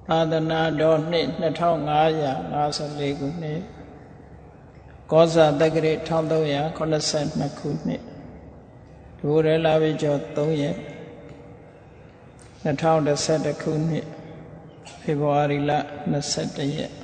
သာသနာတော်နှစ်2554ခုနှစ်ကောဇာတက္ကရာ1382ခုနှစ်ဒိုရဲလာပြီကျော်3ရက်2011ခုနှစ်ဖေဖော်ဝါရီလ21ရက်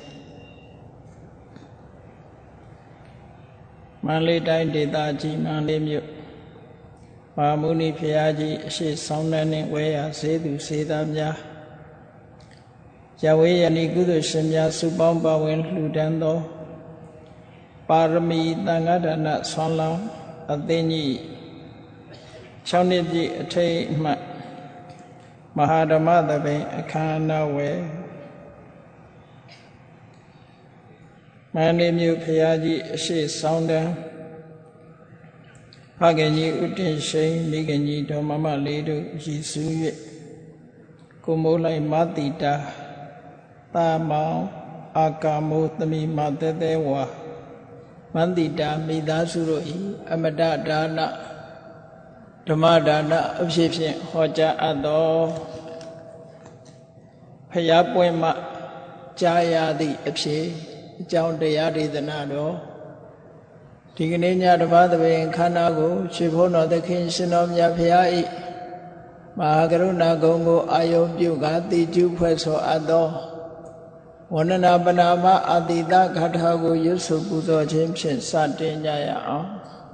မန္တလေးတိုင်းဒေသကြီးမန္တလေးမြို့မဟာမုနီဘုရားကြီးအရှိဆောင်တန်းနှင့်ဝဲရဈေးသူဈေးသားများယဝေယနိကုသိုလ်ရှင်များစုပေါင်းပါဝင်လှူဒန်းသောပါရမီသံဃာဒါနဆွမ်းလောင်းအသင်းကြီး6နှစ်ပြည့်အထိမ်းအမှတ်မဟာဓမ္မသဘင်အခမ်းအနားဝယ်မန္တလေးမြို့ဘုရားကြီးအရှိဆောင်တန်းဖခင်ကြီးဥတည်ရှိန်မိခင်ကြီးဒေါ်မမလေးတို့ရည်စူး၍ကိုမိုးလိုက်မတိတာတာမောင်အာကာမိုးသမီးမတဲတဲဝါမန္တိတာမိသားစုတို့၏အမတဒါနဓမ္မဒါနအဖြစ်ဖြင့်ဟောကြားအပ်သောဖယားပွင့်မှကြားရသည့်အဖြစ်အကြောင်းတရားဒေသနာတော်ဒီကနေ့ညတပါးသဘင်ခန္ဓာကိုရွှေဘုန်းတော်သခင်ရှင်တော်မြတ်ဖရာ၏မဟာကရုဏာဂုဏ်ကိုအာယုံပြုကာတိကျူးဖွဲ့ဆိုအပ်သောဝန္ဒနာပနာမအာတိတဂါထာကိုရွတ်ဆိုပူဇော်ခြင်းဖြင့်စတင်ကြရအောင်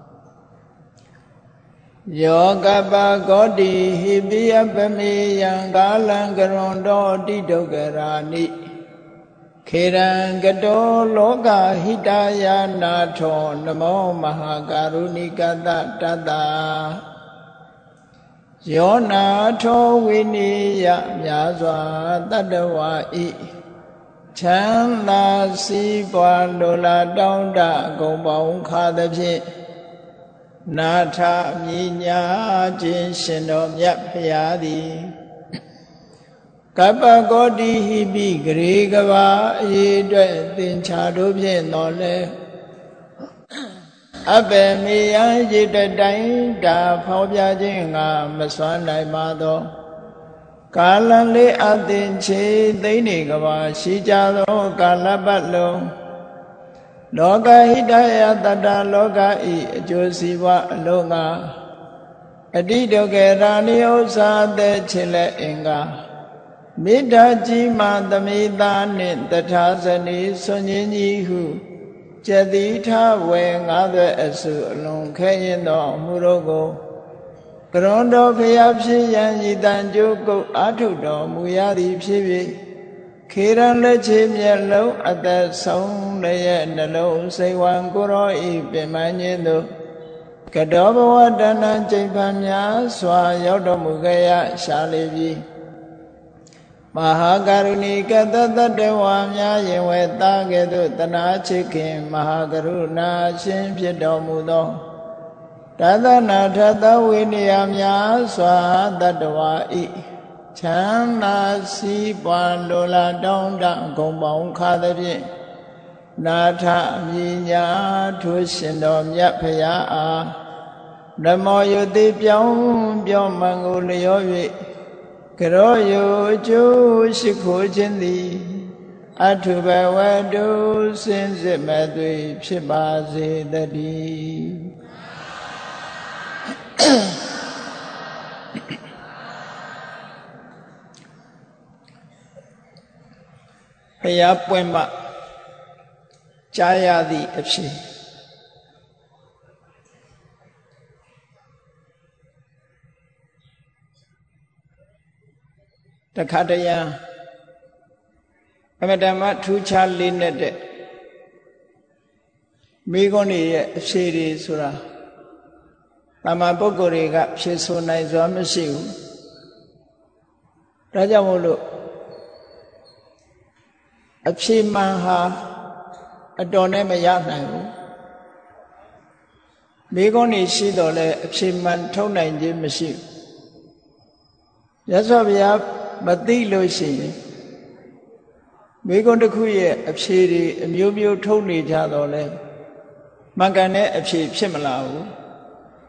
ယောကပဂောတိဟိပိယပမေယံကာလံကရွန်တော်တိဒုက္ခရာနိခေရံကတောလောကဟိတယာနာထောနမောမဟာကာရုဏိကတတတယောနာထောဝိနိယမြာစွာတတ္တဝါဤချမ်းသာစီးပွားလိုလားတောင်းတဂုံပေါင်းခါသဖြင့်နာထမြညာခြင်းရှင်တော်မြတ်ဖရာသည်ကပ္ပကောတိဟိပိဂရေကဘာအရေးအတွက်သင်္ချာတို့ဖြင့်တော်လဲအပေမေယရေတတိုင်းတာဖော်ပြခြင်းငါမစွမ်းနိုင်ပါသောကာလလေးအသင်ချေသိမ့်နေကဘာရှိကြသောကာလပတ်လုံးလောကဟိတယတတလောကဤအကျိုးစီးပွားအလုံးငါအတိဒုက္ခရာနိဥ္စာတဲ့ချစ်လက်အင်္ဂါမေတ္တာကြီးမှသမိသားနှင့်တထာဇနီဆွန်ကြီးကြီးဟုကျတိထဝေငါးသွဲအစုအလုံးခဲရင်သောအမှုတို့ကိုကရွန်တော်ဖျားဖြစ်ရန်ဤတန်ကြိုးကုတ်အာထုတော်မူရသည်ဖြစ်၍ခေရန်လက်ချေမျက်လုံးအသက်ဆုံးရဲ့နှလုံးစိတ်ဝံကိုရောဤပင်မခြင်းသို့ကတောဘဝတဏ္ဍကျိန်ဖန်များစွာရောက်တော်မူခဲ့ရရှာလေပြီမဟာကရုဏီကတတတဝါများရင်ဝဲသားကဲ့သို့တနာချစ်ခင်မဟာကရုဏာရှင်ဖြစ်တော်မူသောတသနာထသဝိနည်းများစွာတတ္တဝါဤချမ်းသာစီးပွားလိုလားတောင်းတဂုံပေါင်းခါသဖြင့်နာထမြညာထိုးရှင်တော်မြတ်ဖရာအားဓမ္မောယတိပြောင်းပြောမှန်ကိုလျော၍ကရောယကျိုးရှိခိုးခြင်းသည်အထုဘဝတုစင်စစ်မဲ့သွေဖြစ်ပါစေတည်းဘုရားပွင့်မှကြားရသည့်အဖြစ်တခါတရံအမတမထူးခြားလေးနဲ့တဲ့မိဂုဏ်ရဲ့အဖြစ်တွေဆိုတာတမန်ပုဂ္ဂိုလ်တွေကဖြေဆိုနိုင်စွာမရှိဘူးဒါကြောင့်မို့လို့အဖြစ်မှန်ဟာအတော်နဲ့မရနိုင်ဘူးမိဂုဏ်ရှိတော့လဲအဖြစ်မှန်ထုတ်နိုင်ခြင်းမရှိဘူးရသော်ဗျာမသိလို့ရှိရင်မိဂုဏ်တစ်ခုရဲ့အဖြေတွေအမျိုးမျိုးထုတ်နေကြတော့လဲမှန်ကန်တဲ့အဖြေဖြစ်မလာဘူး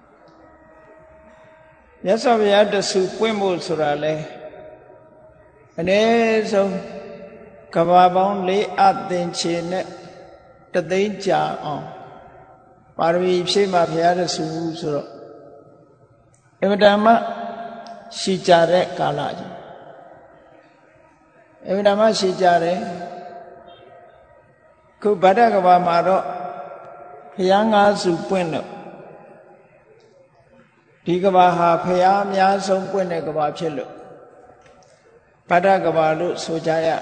မြတ်စွာဘုရားတဆူပွင့်ဖို့ဆိုတာလဲအနေဆုံးကဘာပေါင်း၄အသင်္ချေနဲ့တသိန်းကြာအောင်ပါရမီဖြည့်မှဘုရားတဆူဆိုတော့အင်မတန်မှရှည်ကြတဲ့ကာလကြီးအင်မတန်မှရှည်ကြတယ်ခုဗဒ္ဒကဘာမှာတော့ဘုရားငါးစုပွင့်လို့ဒီကဘာဟာဘုရားအများဆုံးပွင့်တဲ့ကဘာဖြစ်လို့ဗဒ္ဒကဘာလို့ဆိုကြရတယ်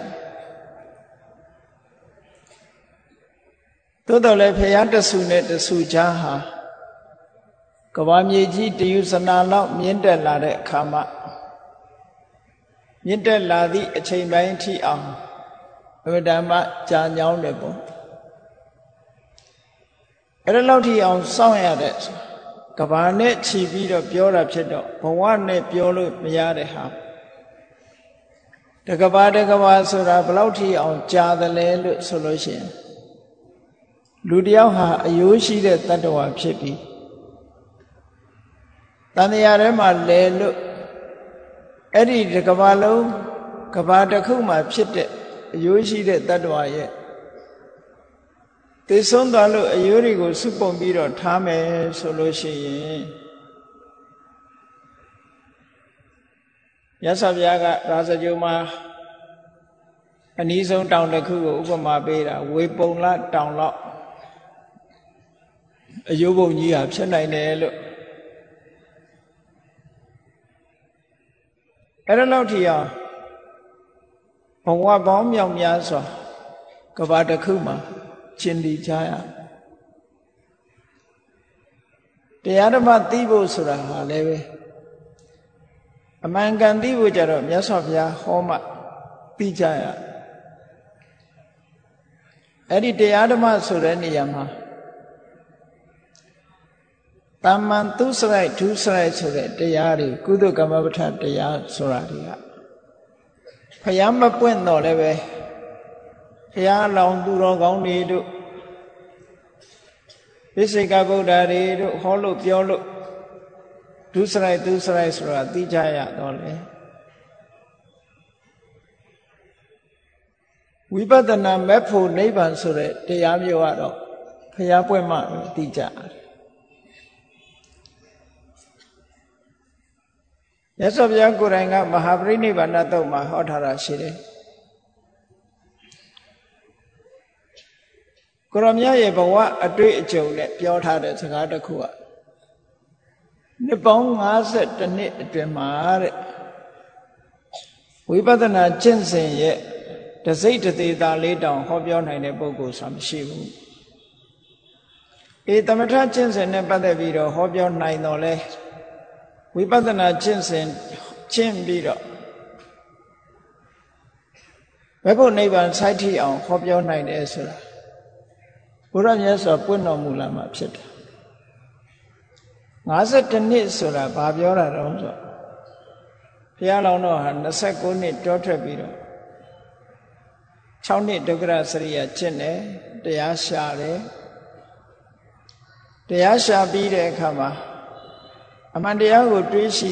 သို့တော်လည်းဘုရားတဆူနဲ့တဆူချားဟာကဘာမြေကြီးတယူစနာလောက်မြင့်တက်လာတဲ့အခါမှာမြင့်တက်လာသည့်အချိန်ပိုင်းထိအောင်အမတန်မှကြာညောင်းတယ်ပေါ့အဲ့ဒါလောက်ထိအောင်စောင့်ရတဲ့ကဘာနဲ့ခြီးပြီးတော့ပြောတာဖြစ်တော့ဘဝနဲ့ပြောလို့မရတဲ့ဟာတကဘာဆိုတာဘယ်လောက်ထိအောင်ကြာသလဲလို့ဆိုလို့ရှိရင်လူတယောက်ဟာအယိုးရှိတဲ့တတ္တဝါဖြစ်ပြီးတန်တရားထဲမှာလဲလို့အဲ့ဒီကဘာလုံးကဘာတစ်ခုမှဖြစ်တဲ့အယိုးရှိတဲ့တတ္တဝါရဲ့သိဆုံးသွားလို့အယိုးတွေကိုစုပုံပြီးတော့ထားမယ်ဆိုလို့ရှိရင်မြတ်စွာဘုရားကရာဇဂိုမှာအနည်းဆုံးတောင်တစ်ခုကိုဥပမာပေးတာဝေပုံလတောင်လောက်အယိုးပုံကြီးဟာဖြစ်နိုင်တယ်လို့အဲ့ဒါလောက်ထိအောင်ဘဝပေါင်းမြောက်များစွာကဘာတစ်ခုမှာရှင်းတည်ကြရတရားဓမ္မသိဖို့ဆိုတာဟာလည်းပဲအမှန်ကန်သိဖို့ကြတော့မြတ်စွာဘုရားဟောမှသိကြရအဲ့ဒီတရားဓမ္မဆိုတဲ့နေရာမှာတမ္မန်သူစရိုက်ဒုစရိုက်ဆိုတဲ့တရားတွေကုသကမ္မပဋ္ဌာန်းတရားဆိုတာတွေကဘုရားမပွင့်တော့လည်းပဲဘုရားလောင်သူတော်ကောင်းတွေတို့ပိစိကဗုဒ္ဓတွေတို့ဟောလို့ပြောလို့ဒုစရိုက်ဆိုတာသိကြရတော့လေဝိပဿနာမဲ့ဖို့နိဗ္ဗာန်ဆိုတဲ့တရားမျိုးကတော့ဘုရားပွင့်မှသိကြတယ်မြတ်စွာဘုရားကိုယ်တိုင်ကမဟာပရိနိဗ္ဗာန်တုတ်မှာဟောထားတာရှိတယ်ကိုရောမြတ်ရဲ့ဘဝအတွေ့အကြုံနဲ့ပြောထားတဲ့စကားတစ်ခုကနှစ်ပေါင်း52နှစ်အတွင်းမှာတဲ့ဝိပဿနာကျင့်စဉ်ရဲ့တစိတ်တသေးသားလေးတောင်ဟောပြောနိုင်တဲ့ပုဂ္ဂိုလ်ဆိုတာမရှိဘူးသမထကျင့်စဉ်နဲ့ပတ်သက်ပြီးတော့ဟောပြောနိုင်တော့လဲဝိပဿနာကျင့်စဉ်ကျင့်ပြီးတော့ဘယ်ဖို့နိဗ္ဗာန်စိုက်ထိအောင်ဟောပြောနိုင်တယ်ဆိုတာဘုရားမြတ်စွာပွင့်တော်မူလာမှာဖြစ်တယ်52နှစ်ဆိုတာဘာပြောတာတော့ဆိုဘုရားလောင်းတော်ဟာ29နှစ်တောထွက်ပြီးတော့6နှစ်ဒုက္ခရစရိယကျင့်တယ်တရားရှာတယ်တရားရှာပြီးတဲ့အခါမှာအမှန်တရားကိုတွေးရှိ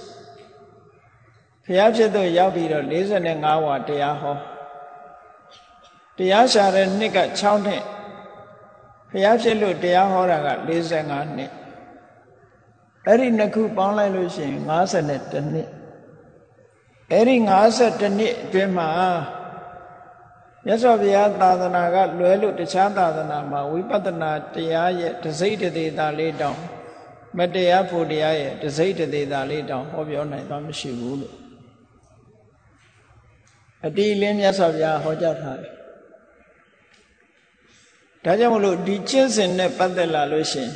ဘုရားဖြစ်သို့ရောက်ပြီးတော့45ဝါတရားဟောတရားရှာတဲ့နှစ်က6နှစ်ဘုရားဖြစ်လို့တရားဟောတာက45နှစ်အဲ့ဒီနှစ်ခုပေါင်းလိုက်လို့ရှိရင်52နှစ်အဲ့ဒီ52နှစ်အတွင်းမှာမြတ်စွာဘုရားသာသနာကလွဲလို့တခြားသာသနာမှာဝိပဿနာတရားရဲ့တစိတ်တသေးတာလေးတောင်မတရားဖို့တရားရဲ့တစိတ်တသေးတာလေးတောင်ဟောပြောနိုင်တော့မရှိဘူးလို့အတိလင်းမြတ်စွာဘုရားဟောကြားထားတယ်ဒါကြောင့်မလို့ဒီကျင့်စဉ်နဲ့ပတ်သက်လာလို့ရှိရင်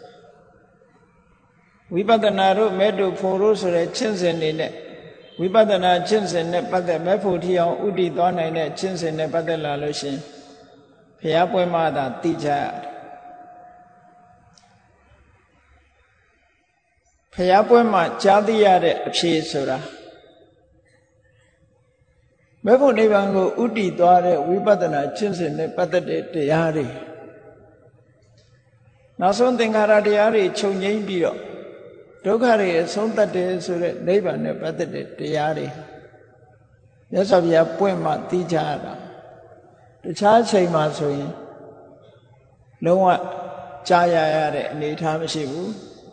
ဝိပဿနာတို့မဲ့တို့ဖို့တို့ဆိုတဲ့ကျင့်စဉ်တွေနဲ့ဝိပဿနာကျင့်စဉ်နဲ့ပတ်သက်မဲ့ဖို့ထီအောင်ဥတည်သွားနိုင်တဲ့ကျင့်စဉ်နဲ့ပတ်သက်လာလို့ရှိရင်ဘုရားပွဲမှာသာသိကြရတယ်ဘုရားပွဲမှာကြားသိရတဲ့အဖြေဆိုတာမဲ့ဖို့နိဗ္ဗာန်ကိုဥတည်သွားတဲ့ဝိပဿနာကျင့်စဉ်နဲ့ပတ်သက်တဲ့တရားတွေနောက်ဆုံးသင်္ခါရတရားတွေချုပ်ငြိမ်းပြီးတော့ဒုက္ခတွေအဆုံးသတ်တယ်ဆိုတဲ့နိဗ္ဗာန်နဲ့ပတ်သက်တဲ့တရားတွေမြတ်စွာဘုရားပွင့်မှသိကြရတာတခြားအချိန်မှာဆိုရင်လုံးဝကြားရတဲ့အနေအထားမရှိဘူး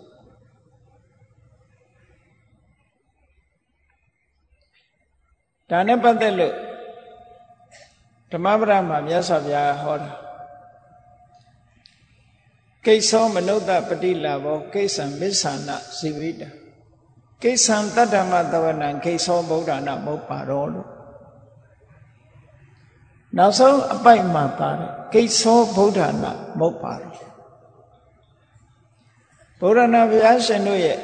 ဒါနဲ့ပတ်သက်လို့ဓမ္မပဒမှာမြတ်စွာဘုရားဟောတာကိစ္ဆောမနုဿပတိလာဘောကိစ္ဆံမစ္ဆာနဇိဝိတကိစ္ဆံတတ္တမသဝနံကိစ္ဆောဗုဒ္ဓနာမုပ္ပါရောလို့နောက်ဆုံးအပိုက်မှာပါတယ်ကိစ္ဆောဗုဒ္ဓနာမုပ္ပါရောဗုဒ္ဓနာဘုရားရှင်တို့ရဲ့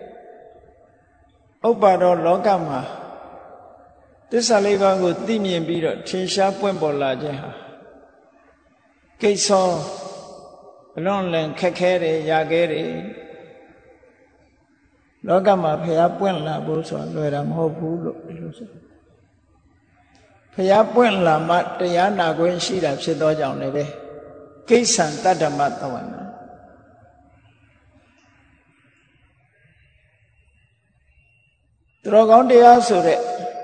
ဥပ္ပါရောလောကမှာသစ္စာလေးပါးကိုသိမြင်ပြီးတော့ထင်ရှားပွင့်ပေါ်လာခြင်းဟာကိစ္ဆောအလွန်လင်ခက်ခဲတယ်ရာခဲတယ်လောကမှာဘုရားပွင့်လာဖို့ဆိုတာလွယ်တာမဟုတ်ဘူးလို့ဒီလိုဆိုဘုရားပွင့်လာမှတရားနာခွင့်ရှိတာဖြစ်သောကြောင့်လည်းပဲကိစ္ဆံတတ္တမသဝနာသူတော်ကောင်းတရားဆိုတဲ့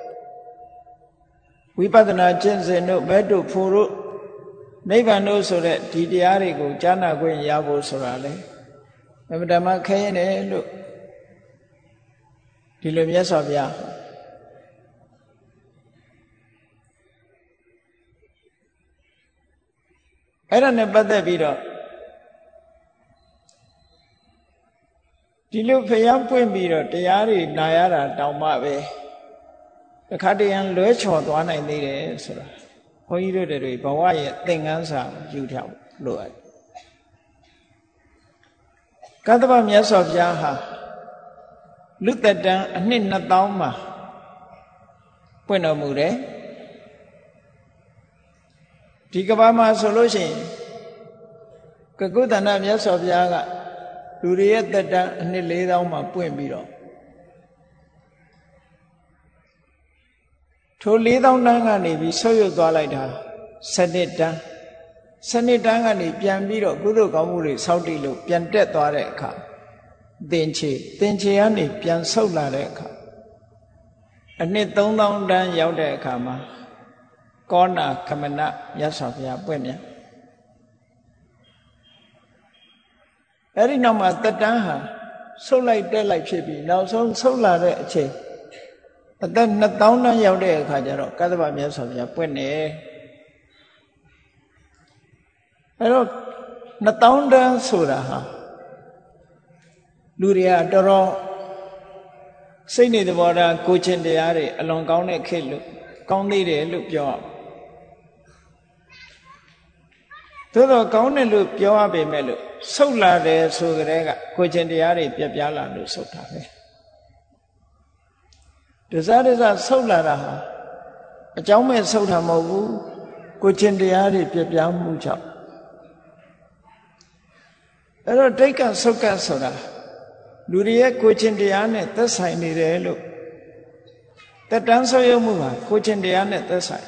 ဝိပဿနာကျင့်စဉ်တို့ဘဲတို့ဖို့တို့နိဗ္ဗာန်တို့ဆိုတဲ့ဒီတရားတွေကိုကြားနာခွင့်ရဖို့ဆိုတာလေအမှန်တမ်းခဲရင်တယ်လို့ဒီလိုမြတ်စွာဘုရားအဲ့ဒါနဲ့ပတ်သက်ပြီးတော့ဒီလိုဖျားပွင့်ပြီးတော့တရားတွေနာရတာတောင်မှပဲတခါတည်းရန်လွဲချော်သွားနိုင်သေးတယ်ဆိုတာဘုန်းကြီးတို့တွေဘဝရဲ့သင်္ကန်းစာယူထားလို့အဲ့ကတ္တဗမြတ်စွာဘုရားဟာလူသက်တမ်းအနှစ်2000မှာပွင့်တော်မူတယ်ဒီကမ္ဘာမှာဆိုလို့ရှိရင်ကကုသန္တမြတ်စွာဘုရားကလူတွေရဲ့သက်တမ်းအနှစ်4000မှာပွင့်ပြီးတော့ထို4000တန်းကနေပြီးဆုတ်ယုတ်သွားလိုက်တာ7တန်း7တန်းကနေပြန်ပြီးတော့ကုသိုလ်ကောင်းမှုတွေစောင့်တည်လို့ပြန်တက်သွားတဲ့အခါသင်္ချေကနေပြန်ဆုတ်လာတဲ့အခါအနှစ်3000တန်းရောက်တဲ့အခါမှာကောဏခမနမြတ်စွာဘုရားပွင့်မြတ်အဲ့ဒီနောက်မှာတတန်းဟာဆုတ်လိုက်တက်လိုက်ဖြစ်ပြီးနောက်ဆုံးဆုတ်လာတဲ့အချိန်အသက်2000တန်းရောက်တဲ့အခါကျတော့ကတ္တဗမြတ်စွာဘုရားပွင့်နေအဲ့တော့2000တန်းဆိုတာဟာလူတွေကတော်တော်စိတ်နေသဘောထားကိုချင်းတရားတွေအလွန်ကောင်းတဲ့ခေတ်လို့ကောင်းသေးတယ်လို့ပြောရအောင်သို့တော့ကောင်းတယ်လို့ပြောရပေမဲ့လို့ဆုတ်လာတယ်ဆိုကြတဲ့ကကိုချင်းတရားတွေပြပြလာလို့ဆုတ်တာပဲဒဇဆုတ်လာတာဟာအကြောင်းမဲ့ဆုတ်တာမဟုတ်ဘူးကိုချင်းတရားတွေပြပြမှုကြောင့်အဲ့တော့ဒိဋ္ဌဆုတ်ကဆိုတာလူတွေရဲ့ကိုချင်းတရားနဲ့သက်ဆိုင်နေတယ်လို့တက်တန်းဆုတ်ယုတ်မှုဟာကိုချင်းတရားနဲ့သက်ဆိုင်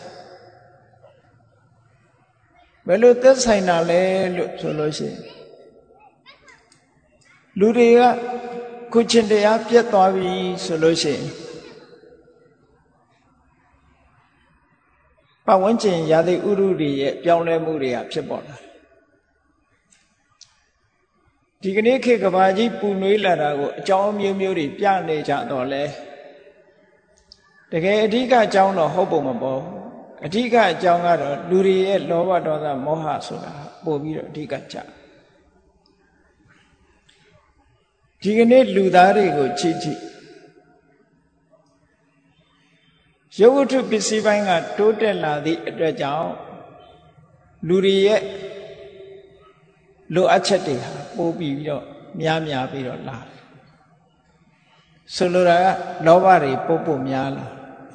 ဘယ်လိုသက်ဆိုင်တာလဲလို့ဆိုလို့ရှိရင်လူတွေကကိုချင်းတရားပြတ်သွားပြီဆိုလို့ရှိရင်ပတ်ဝန်းကျင်ရာသီဥတုတွေရဲ့ပြောင်းလဲမှုတွေကဖြစ်ပေါ်လာဒီကနေ့ခေတ်ကဘာကြီးပူနွေးလာတာကိုအကြောင်းအမျိုးမျိုးတွေပြနေကြတော့လဲတကယ်အဓိကအကြောင်းတော့ဟုတ်ပုံမပေါ်အဓိကအကြောင်းကတော့လူတွေရဲ့လောဘဒေါသမောဟဆိုတာပို့ပြီးတော့အဓိကကြဒီကနေ့လူသားတွေကိုချစ်ရုပ်ဝတ္ထုပစ္စည်းပိုင်းကတိုးတက်လာသည့်အတွက်ကြောင့်လူတွေရဲ့လိုအပ်ချက်တွေဟာပိုးပြီးတော့များပြီးတော့လာဆိုလိုတာကလောဘတွေပို့များလာ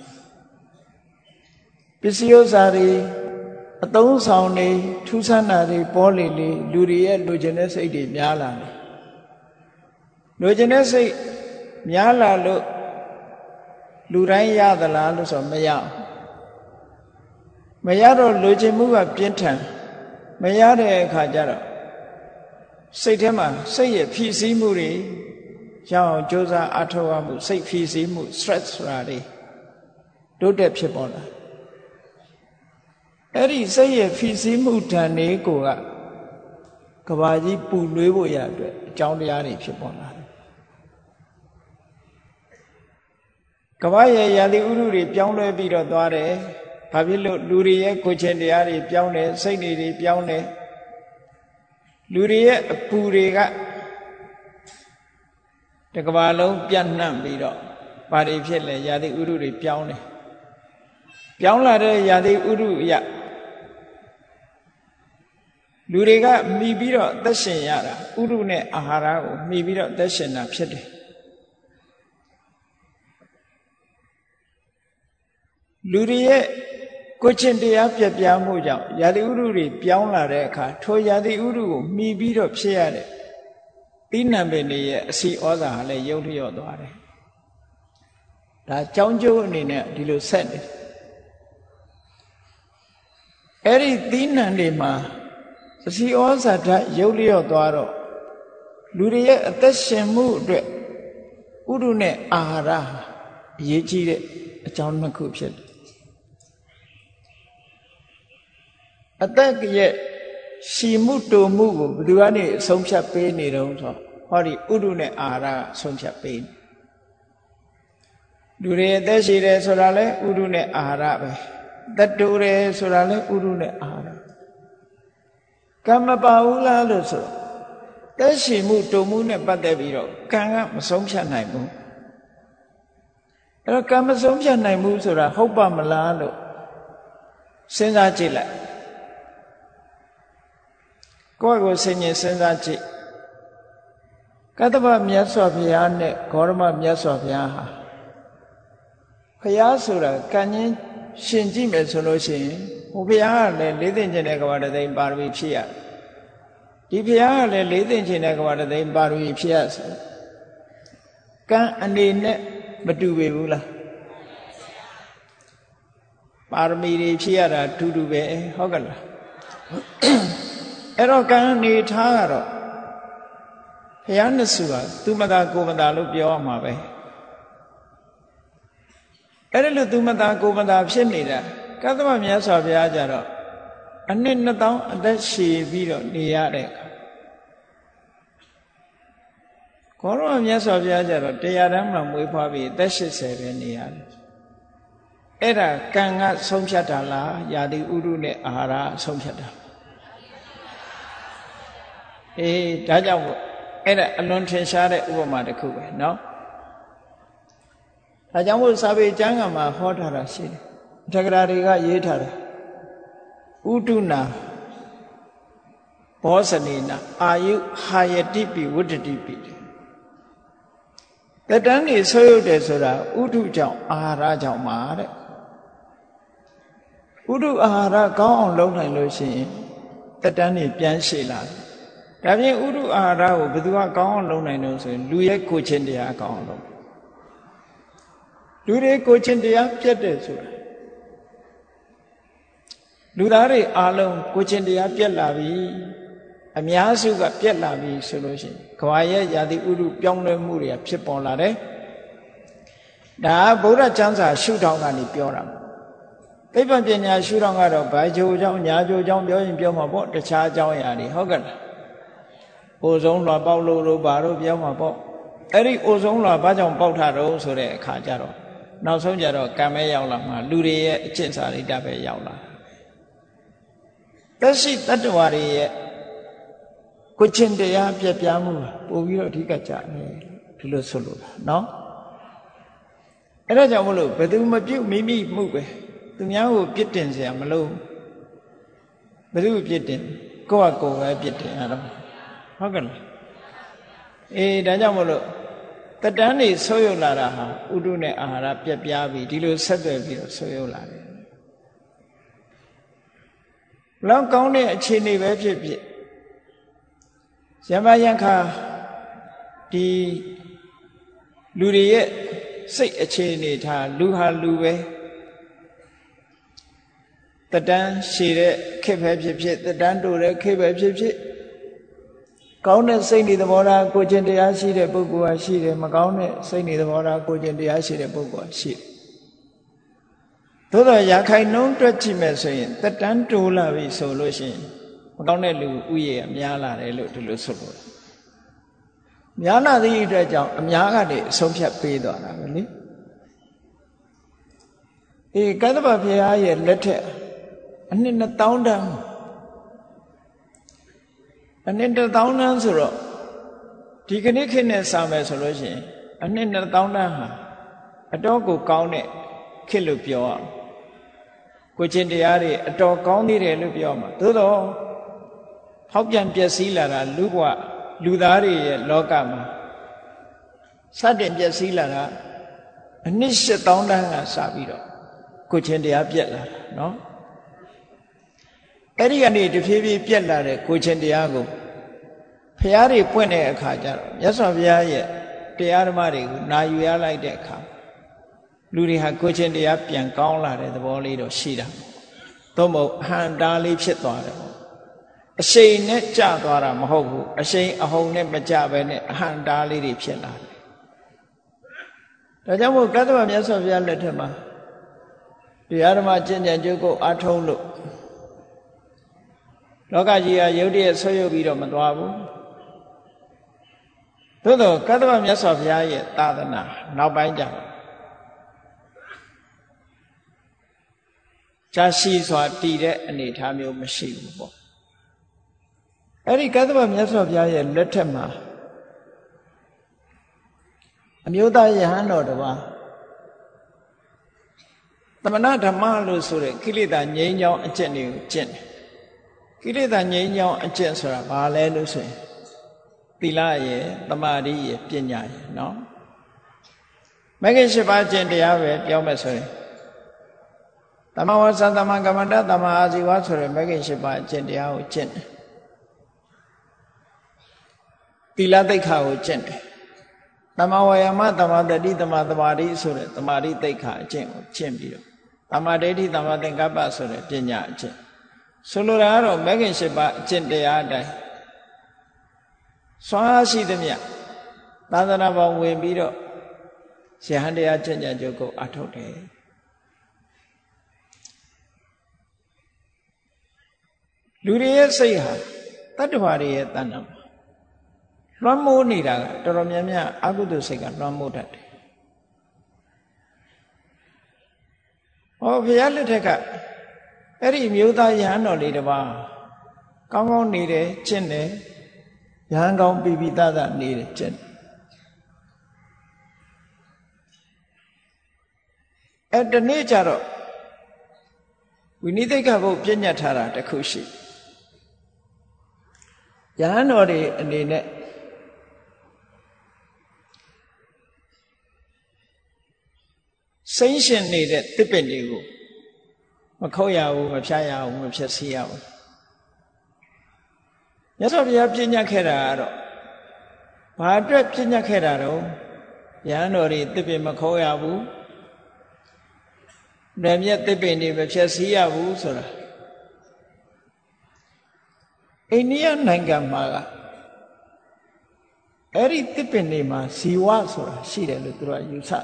ပစ္စည်းဥစ္စာတွေအသုံးဆောင်တွေထူးဆန်းတာတွေပေါ်လေလူတွေရဲ့လိုချင်တဲ့စိတ်တွေများလာတယ်လိုချင်တဲ့စိတ်များလာလို့လူတိုင်းရသလားလို့ဆိုမရတော့လိုချင်မှုကပြင်းထန်မရတဲ့အခါကျတော့စိတ်ထဲမှာစိတ်ရဲ့ဖြည့်ဆည်းမှုတွေရအောင်ကြိုးစားအထောက်အမှုစိတ်ဖြည့်ဆည်းမှု stress ဆိုတာတွေတိုးတက်ဖြစ်ပေါ်လာအဲ့ဒီစိတ်ရဲ့ဖိစီးမှုဓာတ်တွေကိုကဘာကြီးပူနွေးဖို့ရအတွက်အကြောင်းတရားတွေဖြစ်ပေါ်လာတယ်ကဘာရဲ့ရာသီဥတုတွေပြောင်းလဲပြီးတော့သွားတယ်ဘာဖြစ်လို့လူတွေရဲ့ကိုယ်ချင်းတရားတွေပြောင်းတယ်စိတ်တွေပြောင်းတယ်လူတွေရဲ့အပူတွေကတကဘာလုံးပြန့်နှံ့ပြီးတော့ဘာတွေဖြစ်လဲရာသီဥတုတွေပြောင်းတယ်ပြောင်းလာတဲ့ရာသီဥတုအရလူတွေကမှီပြီးတော့သက်ရှင်ရတာဥတုနဲ့အာဟာရကိုမှီပြီးတော့သက်ရှင်တာဖြစ်တယ်လူတွေရဲ့ကိုယ်ချင်းတရားပြပြမှုကြောင့်ရာသီဥတုတွေပြောင်းလာတဲ့အခါထိုရာသီဥတုကိုမှီပြီးတော့ဖြစ်ရတဲ့သီးနှံပင်တွေရဲ့အစီဩဇာဟာလည်းရုပ်လျော့သွားတယ်ဒါကြောင်းကျိုးအနေနဲ့ဒီလိုဆက်နေအဲ့ဒီသီးနှံတွေမှာအစီဩဇာဓာတ်ရုပ်လျော့သွားတော့လူတွေရဲ့အသက်ရှင်မှုအတွက်ဥတုနဲ့အာဟာရအရေးကြီးတဲ့အကြောင်းနှစ်ခုဖြစ်တယ်အသက်ရဲ့ရှည်မှုတိုမှုကိုဘယ်သူကနေအဆုံးဖြတ်ပေးနေတုံးဆိုဟောဒီဥတုနဲ့အာဟာရအဆုံးဖြတ်ပေးလူတွေအသက်ရှည်တယ်ဆိုတာလဲဥတုနဲ့အာဟာရပဲသက်တိုးတယ်ဆိုတာလဲဥတုနဲ့အာဟာရကံမပါဘူးလားလို့ဆိုသက်ရှည်မှုတိုမှုနဲ့ပတ်သက်ပြီးတော့ကံကမဆုံးဖြတ်နိုင်ဘူးအဲ့တော့ကံမဆုံးဖြတ်နိုင်ဘူးဆိုတာဟုတ်ပါမလားလို့စဉ်းစားကြည့်လိုက်ကိုယ့်ကိုယ်စဉ်းကျင်စဉ်းစားကြည့်ကတ္တဗမြတ်စွာဘုရားနဲ့ဂေါရမမြတ်စွာဘုရားဟာဘုရားဆိုတာကံချင်းရှင်ကြည့်မယ်ဆိုလို့ရှိရင်ဟိုဘုရားကလည်းလေးသိမ့်ခြင်းတဲ့ကဘာတသိမ့်ပါရမီဖြစ်ရဒီဘုရားကလည်းလေးသိမ့်ခြင်းတဲ့ကဘာတသိမ့်ပါရမီဖြစ်ရဆိုကံအနေနဲ့မတူပေဘူးလားပါရမီတွေဖြစ်ရတာတူတူပဲဟုတ်ကလားအဲ့တော့ကံအနေထားကတော့ဘုရားနှစ်ဆူကသူမသာကိုမသာလို့ပြောရမှာပဲအဲ့ဒါလို့သူမသာကိုမသာဖြစ်နေတာကတ္တဗမြတ်စွာဘုရားကြတော့အနှစ်2000အသက်ရှည်ပြီးတော့နေရတဲ့အခါခေါရမမြတ်စွာဘုရားကြတော့တရားဓမ္မမွေးဖွားပြီးအသက်80ပဲနေရတယ်အဲ့ဒါကံကဆုံးဖြတ်တာလားယာတိဥရုနဲ့အာဟာရဆုံးဖြတ်တာအေးဒါကြောင့်အဲ့ဒါအလွန်ထင်ရှားတဲ့ဥပမာတစ်ခုပဲเนาะဒါကြောင့်မို့စာပေကျမ်းဂန်မှာဟောထားတာရှိတယ်အထက်ကရာတွေကရေးထားတယ်ဥတုနာဘောဇနေနာအာယုဟာယတိပိဝတ္တတိပိတတန်းနေဆွေးရုပ်တယ်ဆိုတာဥတုကြောင့်အာဟာရကြောင့်ပါတဲ့ဥတုအာဟာရကောင်းအောင်လုပ်နိုင်လို့ရှိရင်တတန်းနေပြန်ရှည်လာတယ်ဒါပြင်ဥတုအာဟာရကိုဘယ်သူကကောင်းအောင်လုပ်နိုင်လို့ဆိုရင်လူရဲ့ကိုယ်ချင်းတရားကောင်းအောင်လုပ်လူတွေကိုယ်ချင်းတရားပြတ်တယ်ဆိုတာလူသားတွေအားလုံးကိုယ်ချင်းတရားပြတ်လာပြီအများစုကပြတ်လာပြီဆိုလို့ရှိရင်ကဘာရဲ့ယာတိဥတုပြောင်းလဲမှုတွေဖြစ်ပေါ်လာတယ်ဒါဗုဒ္ဓကျမ်းစာရှုထောင့်ကနေပြောတာသိပ္ပံပညာရှုထောင့်ကတော့ဘာကြိုအကြောင်းညာကြိုအကြောင်းပြောရင်ပြောမှာပေါ့တခြားအကြောင်းအရာတွေဟုတ်ကဲ့လားအိုဆုံးလွှာပေါက်လို့ဘာလို့ပြောမှာပေါ့အဲ့ဒီအိုဆုံးလွှာဘာကြောင့်ပေါက်တာတော့ဆိုတဲ့အခါကျတော့နောက်ဆုံးကျတော့ကံမဲရောက်လာမှလူတွေရဲ့အကျင့်စာရိတ္တပဲရောက်လာသက်ရှိတတ္တဝါတွေရဲ့ကိုချင်းတရားပြပြမှုပို့ပြီးတော့အဓိကကြတယ်ဒီလိုဆိုလို့เนาะအဲ့ဒါကြောင့်မလို့ဘယ်သူမပြုတ်မိမိမှုပဲသူများကိုပြစ်တင်เสียမလို့ဘယ်သူပြစ်တင်ကိုယ့်ဟာကိုယ်ပဲပြစ်တင်ရတော့ဟုတ်ကဲ့လားအေးဒါကြောင့်မလို့တတန်းနေဆိုးရုပ်လာတာဟာဥတုနဲ့အာဟာရပြက်ပြားပြီးဒီလိုဆက်သွယ်ပြီးတော့ဆိုးရုပ်လာတယ်လောက်ကောင်းတဲ့အခြေအနေပဲဖြစ်ဖြစ်ယမယံခါဒီလူတွေရဲ့စိတ်အခြေအနေထားလူဟာလူပဲတတန်းရှည်တဲ့ခေတ်ပဲဖြစ်ဖြစ်တတန်းတိုတဲ့ခေတ်ပဲဖြစ်ဖြစ်ကောင်းတဲ့စိတ်နေသဘောထားကိုခြင်းတရားရှိတဲ့ပုဂ္ဂိုလ်ဟာရှိတယ်မကောင်းတဲ့စိတ်နေသဘောထားကိုခြင်းတရားရှိတဲ့ပုဂ္ဂိုလ်ဟာရှိတယ်သို့တော့ရာခိုင်နှုန်းတွက်ကြည့်မယ်ဆိုရင်တက်တန်းတိုးလာပြီဆိုလို့ရှိရင်မကောင်းတဲ့လူဥယေအများလာတယ်လို့ဒီလိုဆိုလို့များလာသည့်အတွက်ကြောင့်အများကနေအဆုံးဖြတ်ပေးသွားတာပဲလေကတ္တဗဘုရားရဲ့လက်ထက်အနှစ်1000တန်းအနှစ်1000တန်းဆိုတော့ဒီကနေ့ခေတ်နဲ့စာမယ်ဆိုလို့ရှိရင်အနှစ်1000တန်းဟာအတော်ကိုကောင်းတဲ့ခေတ်လို့ပြောရအောင်ကိုချင်းတရားတွေအတော်ကောင်းသေးတယ်လို့ပြောမှာသို့တော့ဖောက်ပြန်ပျက်စီးလာတာလူ့ဘဝလူသားတွေရဲ့လောကမှာစတင်ပျက်စီးလာတာအနှစ်8000တန်းကစပြီးတော့ကိုချင်းတရားပြက်လာတာနော်အဲ့ဒီကနေတဖြည်းဖြည်းပြက်လာတဲ့ကိုချင်းတရားကိုဖျားတွေပွင့်တဲ့အခါကျတော့မြတ်စွာဘုရားရဲ့တရားဓမ္မတွေကိုနာယူရလိုက်တဲ့အခါလူတွေဟာကိုချင်းတရားပြန်ကောင်းလာတဲ့သဘောလေးတော့ရှိတာသို့မဟုတ်ဟန်တားလေးဖြစ်သွားတယ်ပေါ့အရှိန်နဲ့ကျသွားတာမဟုတ်ဘူးအရှိန်အဟုန်နဲ့မကျပဲနဲ့အဟန်တားလေးတွေဖြစ်လာတယ်ဒါကြောင့်မို့ကတ္တဗမြတ်စွာဘုရားလက်ထက်မှာတရားဓမ္မကျင့်ကြံကြိုးကိုအားထုတ်လို့လောကကြီးဟာယုတ်တည်းဆွေးရုပ်ပြီးတော့မသွားဘူးသို့တော့ကတ္တဗမြတ်စွာဘုရားရဲ့သာသနာနောက်ပိုင်းကျတော့ကြာရှိစွာတည်တဲ့အနေအထားမျိုးမရှိဘူးပေါ့အဲ့ဒီကတ္တဗမြတ်စွာဘုရားရဲ့လက်ထက်မှာအမျိုးသားယဟန်တော်တစ်ပါးသမဏဓမ္မလို့ဆိုတဲ့ကိလေသာငြိမ်းချောင်းအကျင့်တွေကိုကျင့်တယ်ကိလေသာငြိမ်းချောင်းအကျင့်ဆိုတာဘာလဲလို့ဆိုရင်သီလရဲ့သမာဓိရဲ့ပညာရဲ့နော်မဂ္ဂင်၈ပါးကျင့်တရားပဲပြောမယ်ဆိုရင်သမဝါစာသမကမ္မန္တသမအာဇီဝဆိုတဲ့မဂ္ဂင်၈ပါးအကျင့်တရားကိုကျင့်တယ်သီလသိက္ခာကိုကျင့်တယ်သမဝါယာမသမတတိသမသမာဓိဆိုတဲ့သမာဓိသိက္ခာအကျင့်ကိုကျင့်ပြီးတော့သမဒိဋ္ဌိသမသင်္ကပ္ပဆိုတဲ့ပညာအကျင့်ဆိုလိုတာကတော့မဂ္ဂင်၈ပါးအကျင့်တရားအတိုင်းစွမ်းအားရှိသမျှသာသနာ့ဘောင်ဝင်ပြီးတော့ယဟန်တရားကျင့်ကြံကြုတ်ကိုအထုတ်တယ်လူတွေရဲ့စိတ်ဟာတတ္တဝါတွေရဲ့တဏ္ဍာမှာလွှမ်းမိုးနေတာကတော်တော်များများအကုသိုလ်စိတ်ကလွှမ်းမိုးတတ်တယ်ဟောဘုရားလက်ထက်ကအဲ့ဒီမျိုးသားယဟန်တော်လေးတစ်ပါးကောင်းကောင်းနေတယ်ကျင့်တယ်ယဟန်ကောင်းပြီးသားသားနေတယ်ကျင့်တယ်အဲ့ဒီနေ့ကျတော့ဝိနည်းသိက္ခာပုဒ်ပြညတ်ထားတာတစ်ခုရှိယဟန်တော်တွေအနေနဲ့စိမ့်ရှင်နေတဲ့တစ်ပင်တွေကိုမခုတ်ရဘူးမဖြားရဘူးမဖြက်စီးရဘူးမြတ်စွာဘုရားပြညတ်ခဲ့တာကတော့ဘာအတွက်ပြညတ်ခဲ့တာတော့ယဟန်တော်တွေတစ်ပင်မခုတ်ရဘူးဓမ္မရဲ့တစ်ပင်တွေမဖြက်စီးရဘူးဆိုတာအိန္ဒိယနိုင်ငံမှာကအဲ့ဒီတစ်ပင်တွေမှာဇီဝဆိုတာရှိတယ်လို့သူတို့ကယူဆ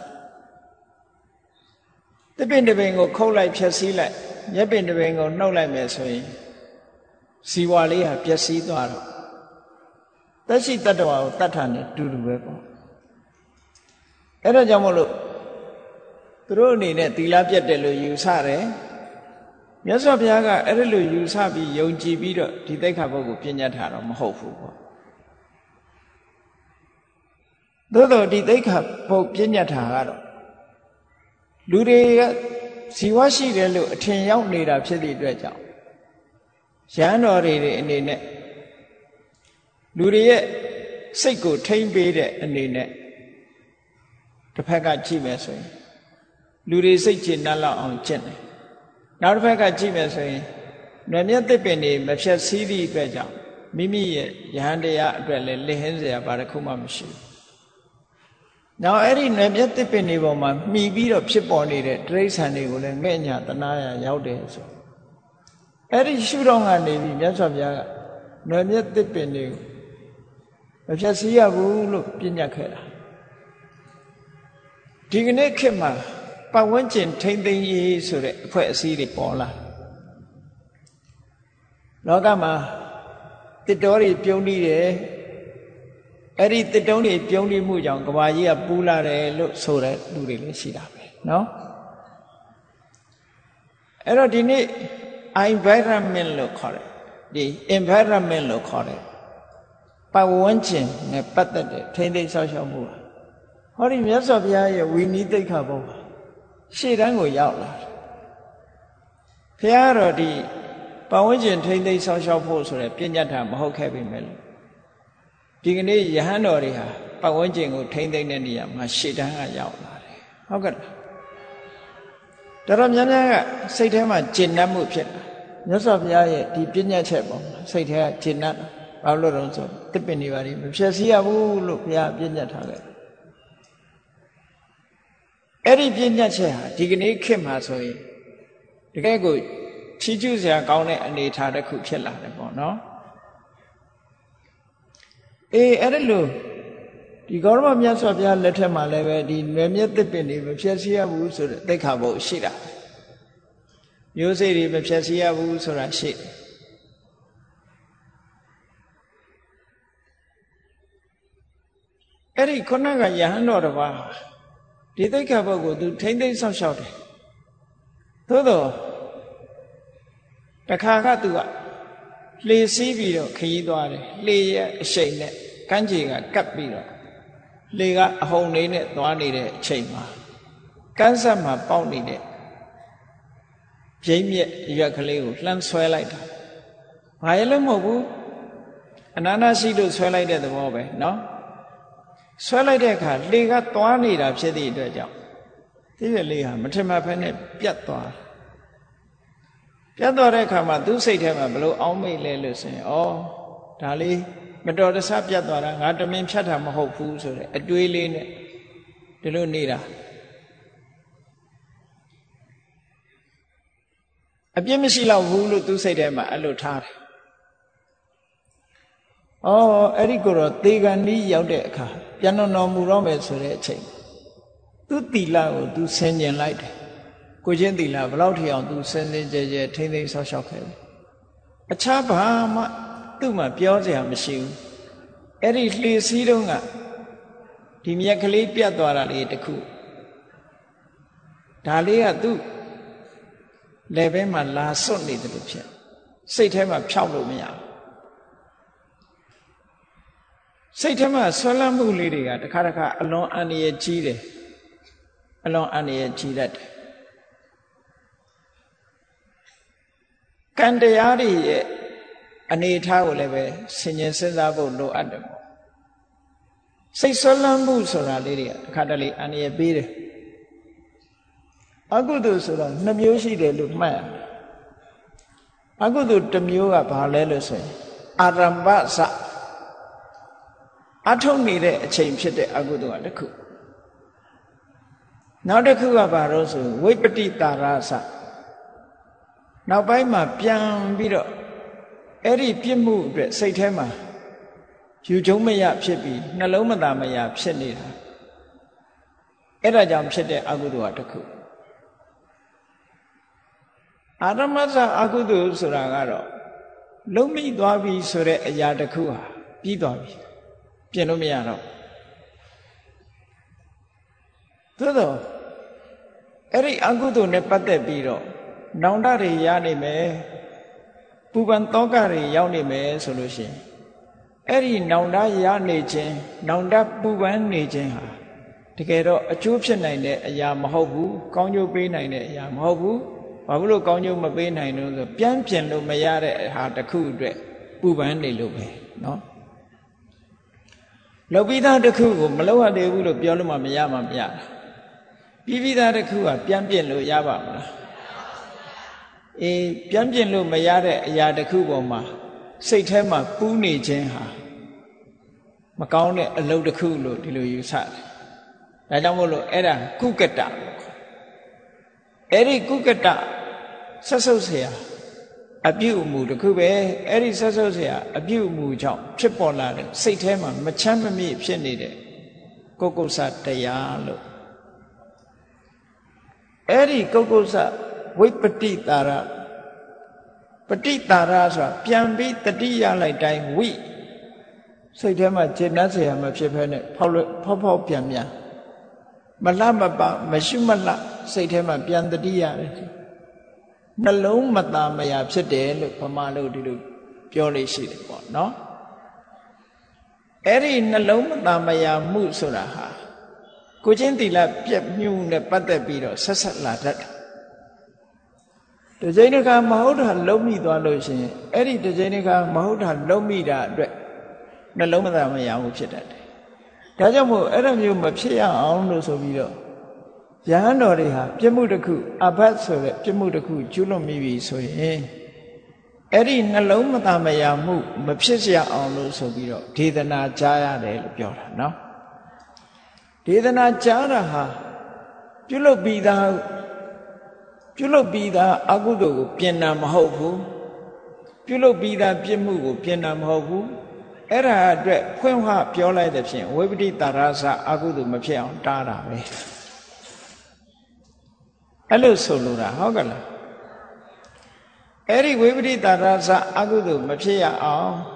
တစ်ပင်တစ်ပင်ကိုခုတ်လိုက်ဖြက်စီးလိုက်မြက်ပင်တစ်ပင်ကိုနှုတ်လိုက်မယ်ဆိုရင်ဇီဝလေးဟာပျက်စီးသွားတော့သက်ရှိတတ္တဝါကိုတတ်တာနဲ့တူတူပဲပေါ့အဲ့ဒါကြောင့်မို့လို့သူတို့အနေနဲ့သီလပြတ်တယ်လို့ယူဆတယ်မြတ်စွာဘုရားကအဲ့ဒါလိုယူဆပြီးယုံကြည်ပြီးတော့ဒီသိက္ခာပုဒ်ကိုပြညတ်ထားတော့မဟုတ်ဘူးပေါ့သို့တော့ဒီသိက္ခာပုဒ်ပြညတ်ထားကတော့လူတွေကဇီဝရှိတယ်လို့အထင်ရောက်နေတာဖြစ်သည့်အတွက်ကြောင့်ရဟန်းတော်တွေအနေနဲ့လူတွေရဲ့စိတ်ကိုထိမ့်ပေးတဲ့အနေနဲ့တစ်ဖက်ကကြည့်မယ်ဆိုရင်လူတွေစိတ်ကျေနပ်လောက်အောင်ကျင့်တယ်နောက်တစ်ဖက်ကကြည့်မယ်ဆိုရင်နွယ်မြတ်သစ်ပင်တွေမဖြတ်စည်းသည့်အတွက်ကြောင့်မိမိရဲ့ယဟန်တရားအတွက်လည်းလစ်ဟင်းစရာဘာတစ်ခုမှမရှိဘူးနောက်အဲ့ဒီနွယ်မြတ်သစ်ပင်တွေပေါ်မှာမှီပြီးတော့ဖြစ်ပေါ်နေတဲ့တိရစ္ဆာန်တွေကိုလည်းငဲ့ညာတနာရရောက်တယ်ဆိုအဲ့ဒီရှုထောင့်ကနေပြီးမြတ်စွာဘုရားကနွယ်မြတ်သစ်ပင်တွေကိုမဖြတ်စည်းရဘူးလို့ပြညတ်ခဲ့တာဒီကနေ့ခေတ်မှာပတ်ဝန်းကျင်ထိမ့်သိမ်းရေးဆိုတဲ့အဖွဲ့အစည်းတွေပေါ်လာလောကမှာတစ်တော်တွေပြုံးနေတယ်အဲ့ဒီတစ်တုံးတွေပြုံးနေမှုကြောင့်ကဘာကြီးကပူလာတယ်လို့ဆိုတဲ့လူတွေလည်းရှိတာပဲเนาะအဲ့တော့ဒီနေ့ environment လို့ခေါ်တယ်ဒီ environment လို့ခေါ်တယ်ပတ်ဝန်းကျင်နဲ့ပတ်သက်တဲ့ထိမ့်သိမ်းဆောက်ရှောက်မှုဟောဒီမြတ်စွာဘုရားရဲ့ဝိနည်းသိက္ခာပုဒ်ရှေ့တန်းကိုရောက်လာတယ်ဘုရားတော်ဒီပတ်ဝန်းကျင်ထိမ့်သိမ်းဆောက်ရှောက်ဖို့ဆိုတဲ့ပြညတ်တာမဟုတ်ခဲ့ပေမဲ့ဒီကနေ့ယဟန်တော်တွေဟာပတ်ဝန်းကျင်ကိုထိမ့်သိမ်းတဲ့နေရာမှာရှေ့တန်းကရောက်လာတယ်ဟုတ်ကဲ့တော်များများကစိတ်ထဲမှာကျဉ်နှံ့မှုဖြစ်လာမြတ်စွာဘုရားရဲ့ဒီပြညတ်ချက်ပေါ်မှာစိတ်ထဲကကျဉ်နှံ့ဘာလို့လဲဆိုတစ်ပင်နေပါလိမ့်မဖြစ်စီရဘူးလို့ဘုရားပြညတ်ထားခဲ့အဲ့ဒီပြညတ်ချက်ဟာဒီကနေ့ခေတ်မှာဆိုရင်တကယ်ကိုချီးကျူးစရာကောင်းတဲ့အနေအထားတစ်ခုဖြစ်လာတယ်ပေါ့နော်အဲ့ဒါလို့ဒီဂေါရမမြတ်စွာဘုရားလက်ထက်မှာလည်းပဲဒီနွယ်မြတ်သစ်ပင်တွေမဖြစ်စီရဘူးဆိုတဲ့သိက္ခာပုဒ်ရှိတာမျိုးစေ့တွေမဖြစ်စီရဘူးဆိုတာရှိတယ်အဲ့ဒီခုနကယဟန်တော်တစ်ပါးဒီသိက္ခာပုဒ်ကိုသူထိမ့်သိမ်းဆောက်ရှောက်တယ်သို့တော့တခါကသူကလှေစီးပြီးတော့ခရီးသွားတယ်လှေရဲ့အရှိန်နဲ့ကမ်းခြေကကပ်ပြီးတော့လှေကအဟုန်လေးနဲ့သွားနေတဲ့အချိန်မှာကမ်းဆက်မှာပေါက်နေတဲ့ပြိမ့်မြက်ရွက်ကလေးကိုလှမ်းဆွဲလိုက်တာဘာရလို့မဟုတ်ဘူးအနာနာရှိလို့ဆွဲလိုက်တဲ့သဘောပဲเนาะဆွဲလိုက်တဲ့အခါလှေကသွားနေတာဖြစ်သည့်အတွက်ကြောင့်ဒီလှေဟာမထင်မှတ်ဖက်နဲ့ပြတ်သွားတဲ့အခါမှာသူ့စိတ်ထဲမှာဘလို့အောင်းမိတ်လဲလို့ဆိုရင်ဒါလေးမတော်တဆပြတ်သွားတာငါတမင်ဖြတ်တာမဟုတ်ဘူးဆိုတဲ့အတွေးလေးနဲ့ဒီလိုနေတာအပြစ်မရှိတော့ဘူးလို့သူ့စိတ်ထဲမှာအဲ့လိုထားတယ်အဲ့ဒီကိုတော့သေကံဤရောက်တဲ့အခါပြန်တော်မူတော့မယ်ဆိုတဲ့အချိန်သူသီလကိုသူဆင်ញင်လိုက်တယ်ကိုချင်းသီလဘလောက်ထီအောင်သူစင်စင်ကြဲကြဲထိမ့်သိမ်းဆောက်ရှောက်ခဲ့တယ်အခြားဘာမှသူ့မှာပြောစရာမရှိဘူးအဲ့ဒီလှေစည်းတုံးကဒီမြက်ကလေးပြတ်သွားတာလေးတခုဒါလေးကသူ့လက်ဘဲမှာလာစွတ်နေတယ်လို့ဖြစ်စိတ်ထဲမှာဖြောက်လို့မရဘူးစိတ်ထဲမှာဆွဲလန်းမှုလေးတွေကတခါတခါအလွန်အန္တရာယ်ကြီးတယ်အလွန်အန္တရာယ်ကြီးတတ်တယ်ကံတရားတွေရဲ့အနေအထားကိုလည်းပဲဆင်ញင်စဉ်းစားဖို့လိုအပ်တယ်ပေါ့စိတ်ဆွဲလန်းမှုဆိုတာလေးတွေကတခါတလေအန္တရာယ်ပေးတယ်အကုသိုလ်ဆိုတာ2မျိုးရှိတယ်လို့မှတ်ရတယ်အကုသိုလ်တစ်မျိုးကဘာလဲလို့ဆိုရင်အာရမ္ဗစအထုတ်နေတဲ့အချိန်ဖြစ်တဲ့အကုသိုလ်ကတစ်ခုနောက်တစ်ခုကဘာလို့ဆိုဝိပတိတာရစနောက်ပိုင်းမှာပြန်ပြီးတော့အဲ့ဒီပြစ်မှုအတွက်စိတ်ထဲမှာယူကျုံမရဖြစ်ပြီးနှလုံးမသားမရဖြစ်နေတာအဲ့ဒါကြောင့်ဖြစ်တဲ့အကုသိုလ်ကတစ်ခုအာရမစအကုသိုလ်ဆိုတာကတော့လုံးမိသွားပြီဆိုတဲ့အရာတစ်ခုဟာပြီးသွားပြီပြင်လို့မရတော့သို့တော့အဲ့ဒီအကုသိုလ်နဲ့ပတ်သက်ပြီးတော့နောင်တတွေရနေမယ်ပူပန်တောကတွေရောက်နေမယ်ဆိုလို့ရှိရင်အဲ့ဒီနောင်တရနေခြင်းနောင်တပူပန်နေခြင်းဟာတကယ်တော့အကျိုးဖြစ်နိုင်တဲ့အရာမဟုတ်ဘူးကောင်းကျိုးပေးနိုင်တဲ့အရာမဟုတ်ဘူးဘာလို့ကောင်းကျိုးမပေးနိုင်လို့ဆိုပြန်ပြင်လို့မရတဲ့ဟာတစ်ခုအတွက်ပူပန်နေလို့ပဲเนาะလောက်ပြီးသားတစ်ခုကိုမလောက်ရသေးဘူးလို့ပြောလို့မှမရမှာမရတာပြီးပြီးသားတစ်ခုကပြန်ပြင်လို့ရပါမလားပြန်ပြင်လို့မရတဲ့အရာတစ်ခုပေါ်မှာစိတ်ထဲမှာပူးနေခြင်းဟာမကောင်းတဲ့အလုပ်တစ်ခုလို့ဒီလိုယူဆတယ်ဒါကြောင့်မို့လို့အဲ့ဒါကုကတလို့ခေါ်အဲ့ဒီကုကတဆက်ဆုပ်เสียအပြုအမူတစ်ခုပဲအဲ့ဒီဆက်ဆုပ်เสียအပြုအမူကြောင့်ဖြစ်ပေါ်လာတဲ့စိတ်ထဲမှာမချမ်းမမြေ့ဖြစ်နေတဲ့ကုက္ကုဆတရားလို့ Eri Kokosa Wipati Tara Pati Tara Piambi Tadia like dying we say them at Jenazia Machepene Papa Piamia Malama Mashumala say them at Pian the Dia Nalong Mata may have said look Pamalo to do purely see the no Eri Nalong Mata may have Musuraha Kujentila Piap New the Patapiro Sasala that the Jainaka Mahoda Lomi the Alosin, Eddie the Jainaka Mahoda Lomi that the Lomada Maya Uchidat. Tajamu Adamu Mapsia on Lusovido. Yahanoriha, Jamutaku, Abatso, Jamutaku, Julomi, so Eddie Nalomada Maya Mu, Mapsia on Lusovido, Tidana Jaya de Piora, no? Tidana Jaraha, Julo be the Pulo bida agudo piena mahovu. Pulo bida piemugo piena mahovu. Era dre quenha piola de pien. Webidi tarasa agudo mapia on tara. Hello solura, hogala. Eri webidi tarasa agudo mapia on.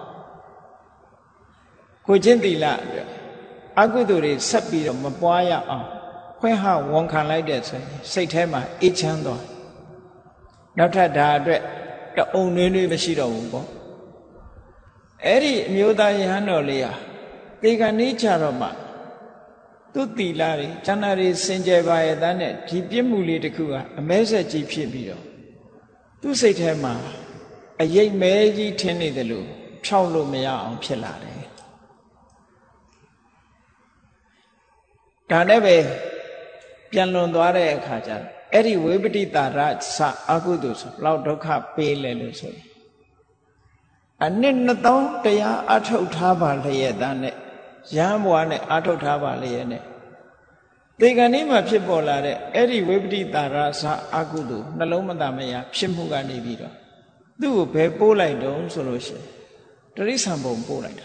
Kujentila agudo re sabido mapoya on. Quenha won't can like that, say Tema, each hand on. Not a dad, the only Vesido. Eri Muda Yanolia, they can each aroma. Tutti Lari, Chanari Sinja by Danet, Jipimuli de Kua, a message Jipio. Tu say Tema, a ye meji tenny the loo, Chaulo mea on Pilare. Danebe. Pianon Dware Kaja, Eri Webiti Tarat Sa Agudus, Laudoka Peleluso. And then the town, they are Atotaba Leadane, Jamwane Atotaba Leane. They can name a people like Eri Webiti Tarat Sa Agudu, Nalomadamea, Shimugani Vida. Do pay polite don't solution. There is some bone polite.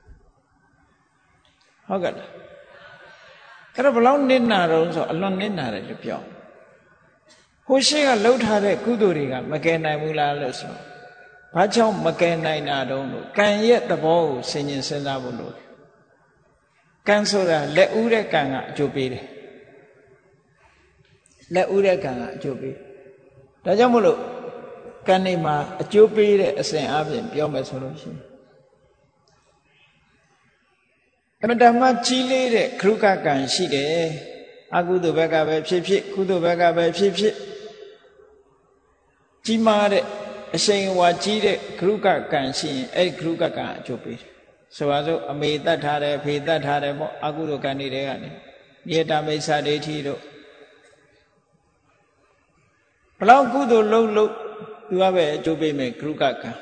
How good? There are long ninnarons or long ninnar at the pure. Who say a load had a Kuduriga, Makena Mula Leso. Pacho Makena Nadon, can yet the ball singing Senabulu. Cancela, let Ure Kanga Jupiri. Let Ure Kanga Jupi. Tajamulu Kanima, a Jupiri, a Saint Abin, Pioma solution. Madama Chile, Kruka can see the Agudo Baga by Chip, Kudo Baga by Chip. Chimare, saying what Chile, Kruka can see, a Kruka can chopi. So as I made that had a pay that had a Agudo candidate. Yet I made Sade Tito. Plow Gudo low, you have a chopi make Kruka.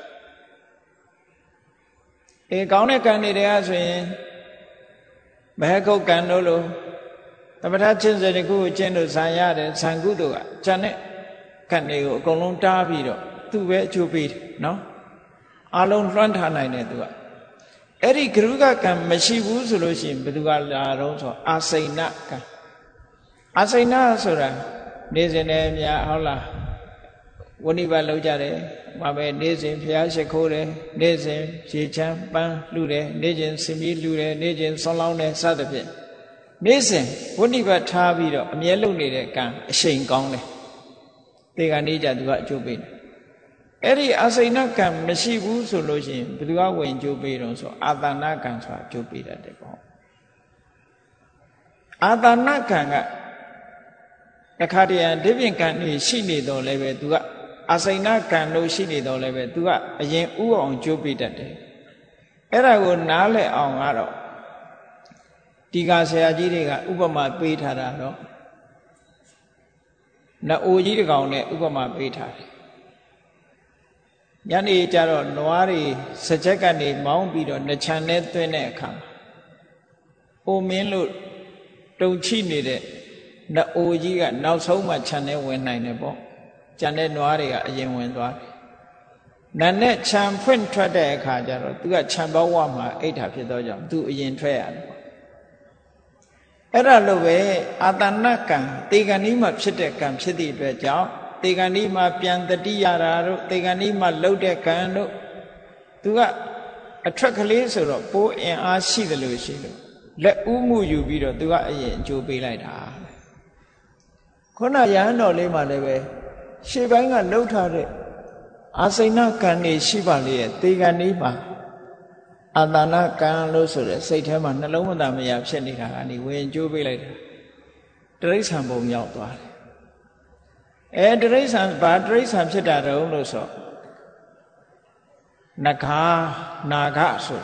A counter candidate saying, Bahako Candolo, the Patachins and the good general Sayad and Sangudo, Janet Caneo, Colon Tavido, two way to beat, no? Alone front Hanai. Eri Kruga can Mashibu solution, Beduala also, Asainaka. Asaina Sura, Nezenemia Hola, Woniva Lojare. Mabe Nezin Piashakore, Nezin, Chichan, Ban, Lude, Nezin, Simi Lude, Nezin, Solone, Sadapi. Nezin, Wuniva Tavido, a yellow needed can, a shame gone. They are needed to what you been. Eri Asana can, Mashibu solution, but you are when you beat also, Adana can swap you beat at the ball. Adana can, the Cardian Divin can be seen it all level to Asaina can no shini do level to a yen u on Jupi that day. Era would nale on Aro. Tiga Sayajiriga, Ubama Petara. Na Ujigone, Ubama Peta. Yani Jaro, Noari, Sajakani, Mount Bido, Nachanet Twinekam. O Minlu, don't cheat it. Na Ujiga, now so much channel when I never. Janet Noaria, a young one. Nanet Champion Trade Kajaro, to a Chambawama, 8 happy dojo, 2 yen trail. အဲ့ဒါလို့ပဲအာတဏကံတေဂဏီမှာဖြစ်တဲ့ကံဖြစ်သည့်အတွက်ကြောင့်တေဂဏီမှာပြန်တတိရတာတို့တေဂဏီမှာလှုပ်တဲ့ကံတို့သူကအထွက်ကလေးဆိုတော့ပိုးအင်အားရှိတယ်လို့ရှိလို့လက်ဥမှုယူပြီးတော့သူကအရင်အကျိုးပေးလိုက်တာခုနရဟန်းတော်လေးမှလည်းပဲရှေ့ပိုင်းကလှုပ်ထားတဲ့အာစိဏကံနေရှိပါလေရဲ့တေဂဏီမှာအာတဏကံလို့ဆိုတဲ့စိတ်ထဲမှာနှလုံးမသားမရဖြစ်နေတာကနေဝင်ကျိုးပေးလိုက်တာတိရစ္ဆာန်ပုံရောက်သွားတယ်တိရစ္ဆာန်ဘာတိရစ္ဆာန်ဖြစ်တာတုံးလို့ဆိုနဂါနာဂဆို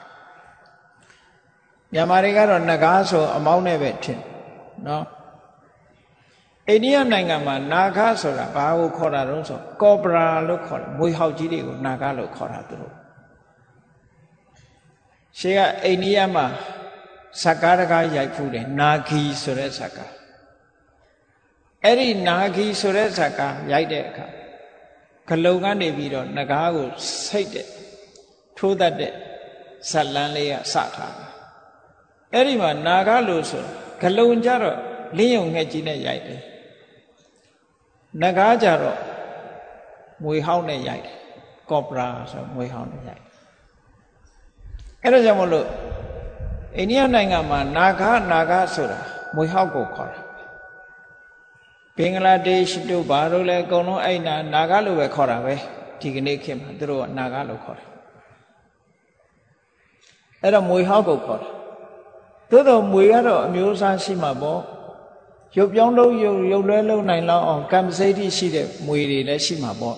မြန်မာတွေကတော့နဂါဆိုအမောင်းနဲ့ပဲထင်နော်အိန္ဒိယနိုင်ငံမှာနာဂဆိုတာဘာကိုခေါ်တာတုံးဆိုကောပရာလို့ခေါ်တယ်မွေဟောက်ကြီးတွေကိုနာဂလို့ခေါ်တာသူတို့ရှေးကအိန္ဒိယမှာဇကာတကားရိုက်ဖူးတယ်နာဂီဆိုတဲ့ဇကာအဲ့ဒီနာဂီဆိုတဲ့ဇကာရိုက်တဲ့အခါဂလုံကနေပြီးတော့နဂါးကိုစိတ်တဲ့ထိုးတတ်တဲ့ဇလန်းလေးကစထားတာအဲ့ဒီမှာနာဂလို့ဆိုဂလုံကြတော့လင်းယုံငှက်ကြီးနဲ့ရိုက်တယ်နဂါးကြတော့မွေဟောင်းနဲ့ရိုက်တယ်ကောပရာဆိုမွေဟောင်းနဲ့ရိုက်အဲ့ဒါကြောင့်မလို့အိန္ဒိယနိုင်ငံမှာနာဂဆိုတာမွေဟောက်ကိုခေါ်တာဘင်္ဂလားဒေ့ရှ်တို့ဘာလို့လဲအကုန်လုံးအဲ့နာဂလို့ပဲခေါ်တာပဲဒီကနေ့ခေတ်မှာသူတို့ကနာဂလို့ခေါ်တာအဲ့တော့မွေဟောက်ကိုခေါ်တာသို့တော့မွေကတော့အမျိုးအစားရှိမှာပေါ့ရုပ်ပြောင်းလို့ရုပ်လွဲလုံးနိုင်လောက်အောင်ကံစိတ်ရှိတဲ့မွေတွေလည်းရှိမှာပေါ့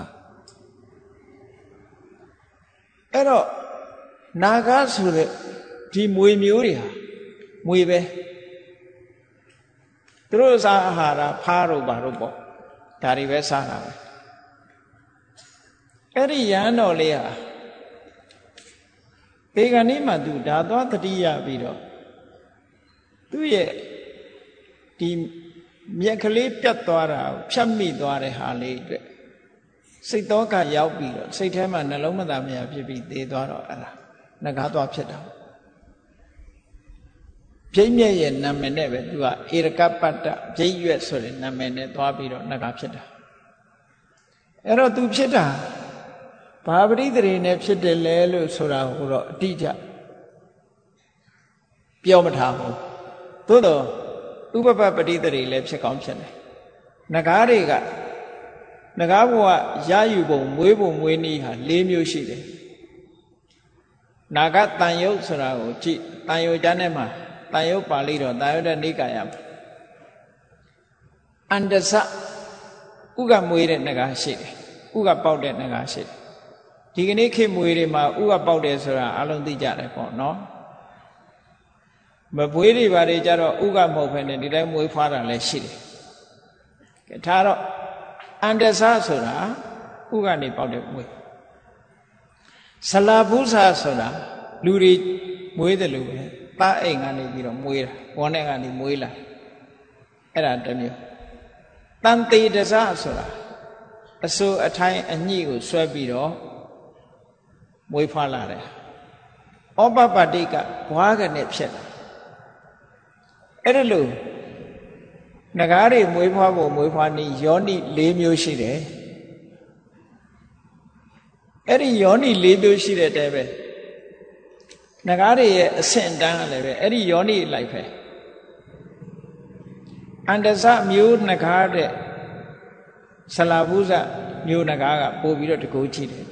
အဲ့တော့နာဂဆိုတဲ့ဒီမွေမျိုးတွေဟာမွေပဲသူတို့စားအာဟာရဖားတို့ဘာတို့ပေါ့ဒါတွေပဲစားတာပဲအဲ့ဒီရဟန်းတော်လေးဟာဒေဂဏီမှာသူဒါသွားတတိယပြီးတော့သူ့ရဲ့ဒီမြက်ကလေးပြတ်သွားတာဖြတ်မိသွားတဲ့ဟာလေးအတွက်စိတ်သောကရောက်ပြီးတော့စိတ်ထဲမှာနှလုံးမသားမရဖြစ်ပြီးသေသွားတော့အဲ့ဒါနဂါးသွားဖြစ်တာပြိမြဲ့ရဲ့နာမည်နဲ့ပဲသူကဧရကပတ္တပြိရွက်ဆိုတဲ့နာမည်နဲ့သွားပြီးတော့နဂါးဖြစ်တာအဲ့တော့သူဖြစ်တာဘာပရိသေနဲ့ဖြစ်တယ်လဲလို့ဆိုတာကိုတော့အတိအကျပြောမထားဘူးသို့တော့ဥပပပရိသေလည်းဖြစ်ကောင်းဖြစ်တယ်နဂါးတွေကနဂါးဘဝရယူပုံမွေးပုံမွေးနည်းဟာ၄မျိုးရှိတယ်နာဂတန်ယုတ်ဆိုတာကိုကြည့်တန်ယုတ်ကျမ်းထဲမှာတန်ယုတ်ပါဠိတော်တန်ယုတ်တဲ့နိကာယမှာအန္တစဥကမွေးတဲ့နဂါးရှိတယ်ဥကပေါက်တဲ့နဂါးရှိတယ်ဒီကနေ့ခေတ်မွေးတွေမှာဥကပေါက်တယ်ဆိုတာအလုံးသိကြတယ်ပေါ့နော်မပွေးတွေဘာတွေကြတော့ဥကမဟုတ်ဘဲနဲ့ဒီတိုင်းမွေးဖွားတာလည်းရှိတယ်ကဲဒါတော့အန္တစဆိုတာဥကနေပေါက်တဲ့မွေးဇလာဘုဇာဆိုတာလူတွေမွေးတယ်လို့ပဲသားအိမ်ကနေပြီးတော့မွေးတာဘောနဲ့ကနေမွေးလာအဲ့ဒါတစ်မျိုးတန်တေတစဆိုတာအစိုးအထိုင်းအညှိကိုဆွဲပြီးတော့မွေးဖွားလာတယ်ဩပပတိကဘွားကနေဖြစ်လာအဲ့ဒါလို့နဂါးတွေမွေးဖွားဖို့မွေးဖွားနည်းယောနိ၄မျိုးရှိတယ်အဲ့ဒီယောနိ၄မျိုးရှိတဲ့တဲပဲနဂါးတွေရဲ့အဆင့်အတန်းကလည်းပဲအဲ့ဒီယောနိလိုက်ပဲအန္တစမျိုးနဂါးတဲ့ဆလာဘုဇမျိုးနဂါးကပို့ပြီးတော့တကူကြည့်တယ်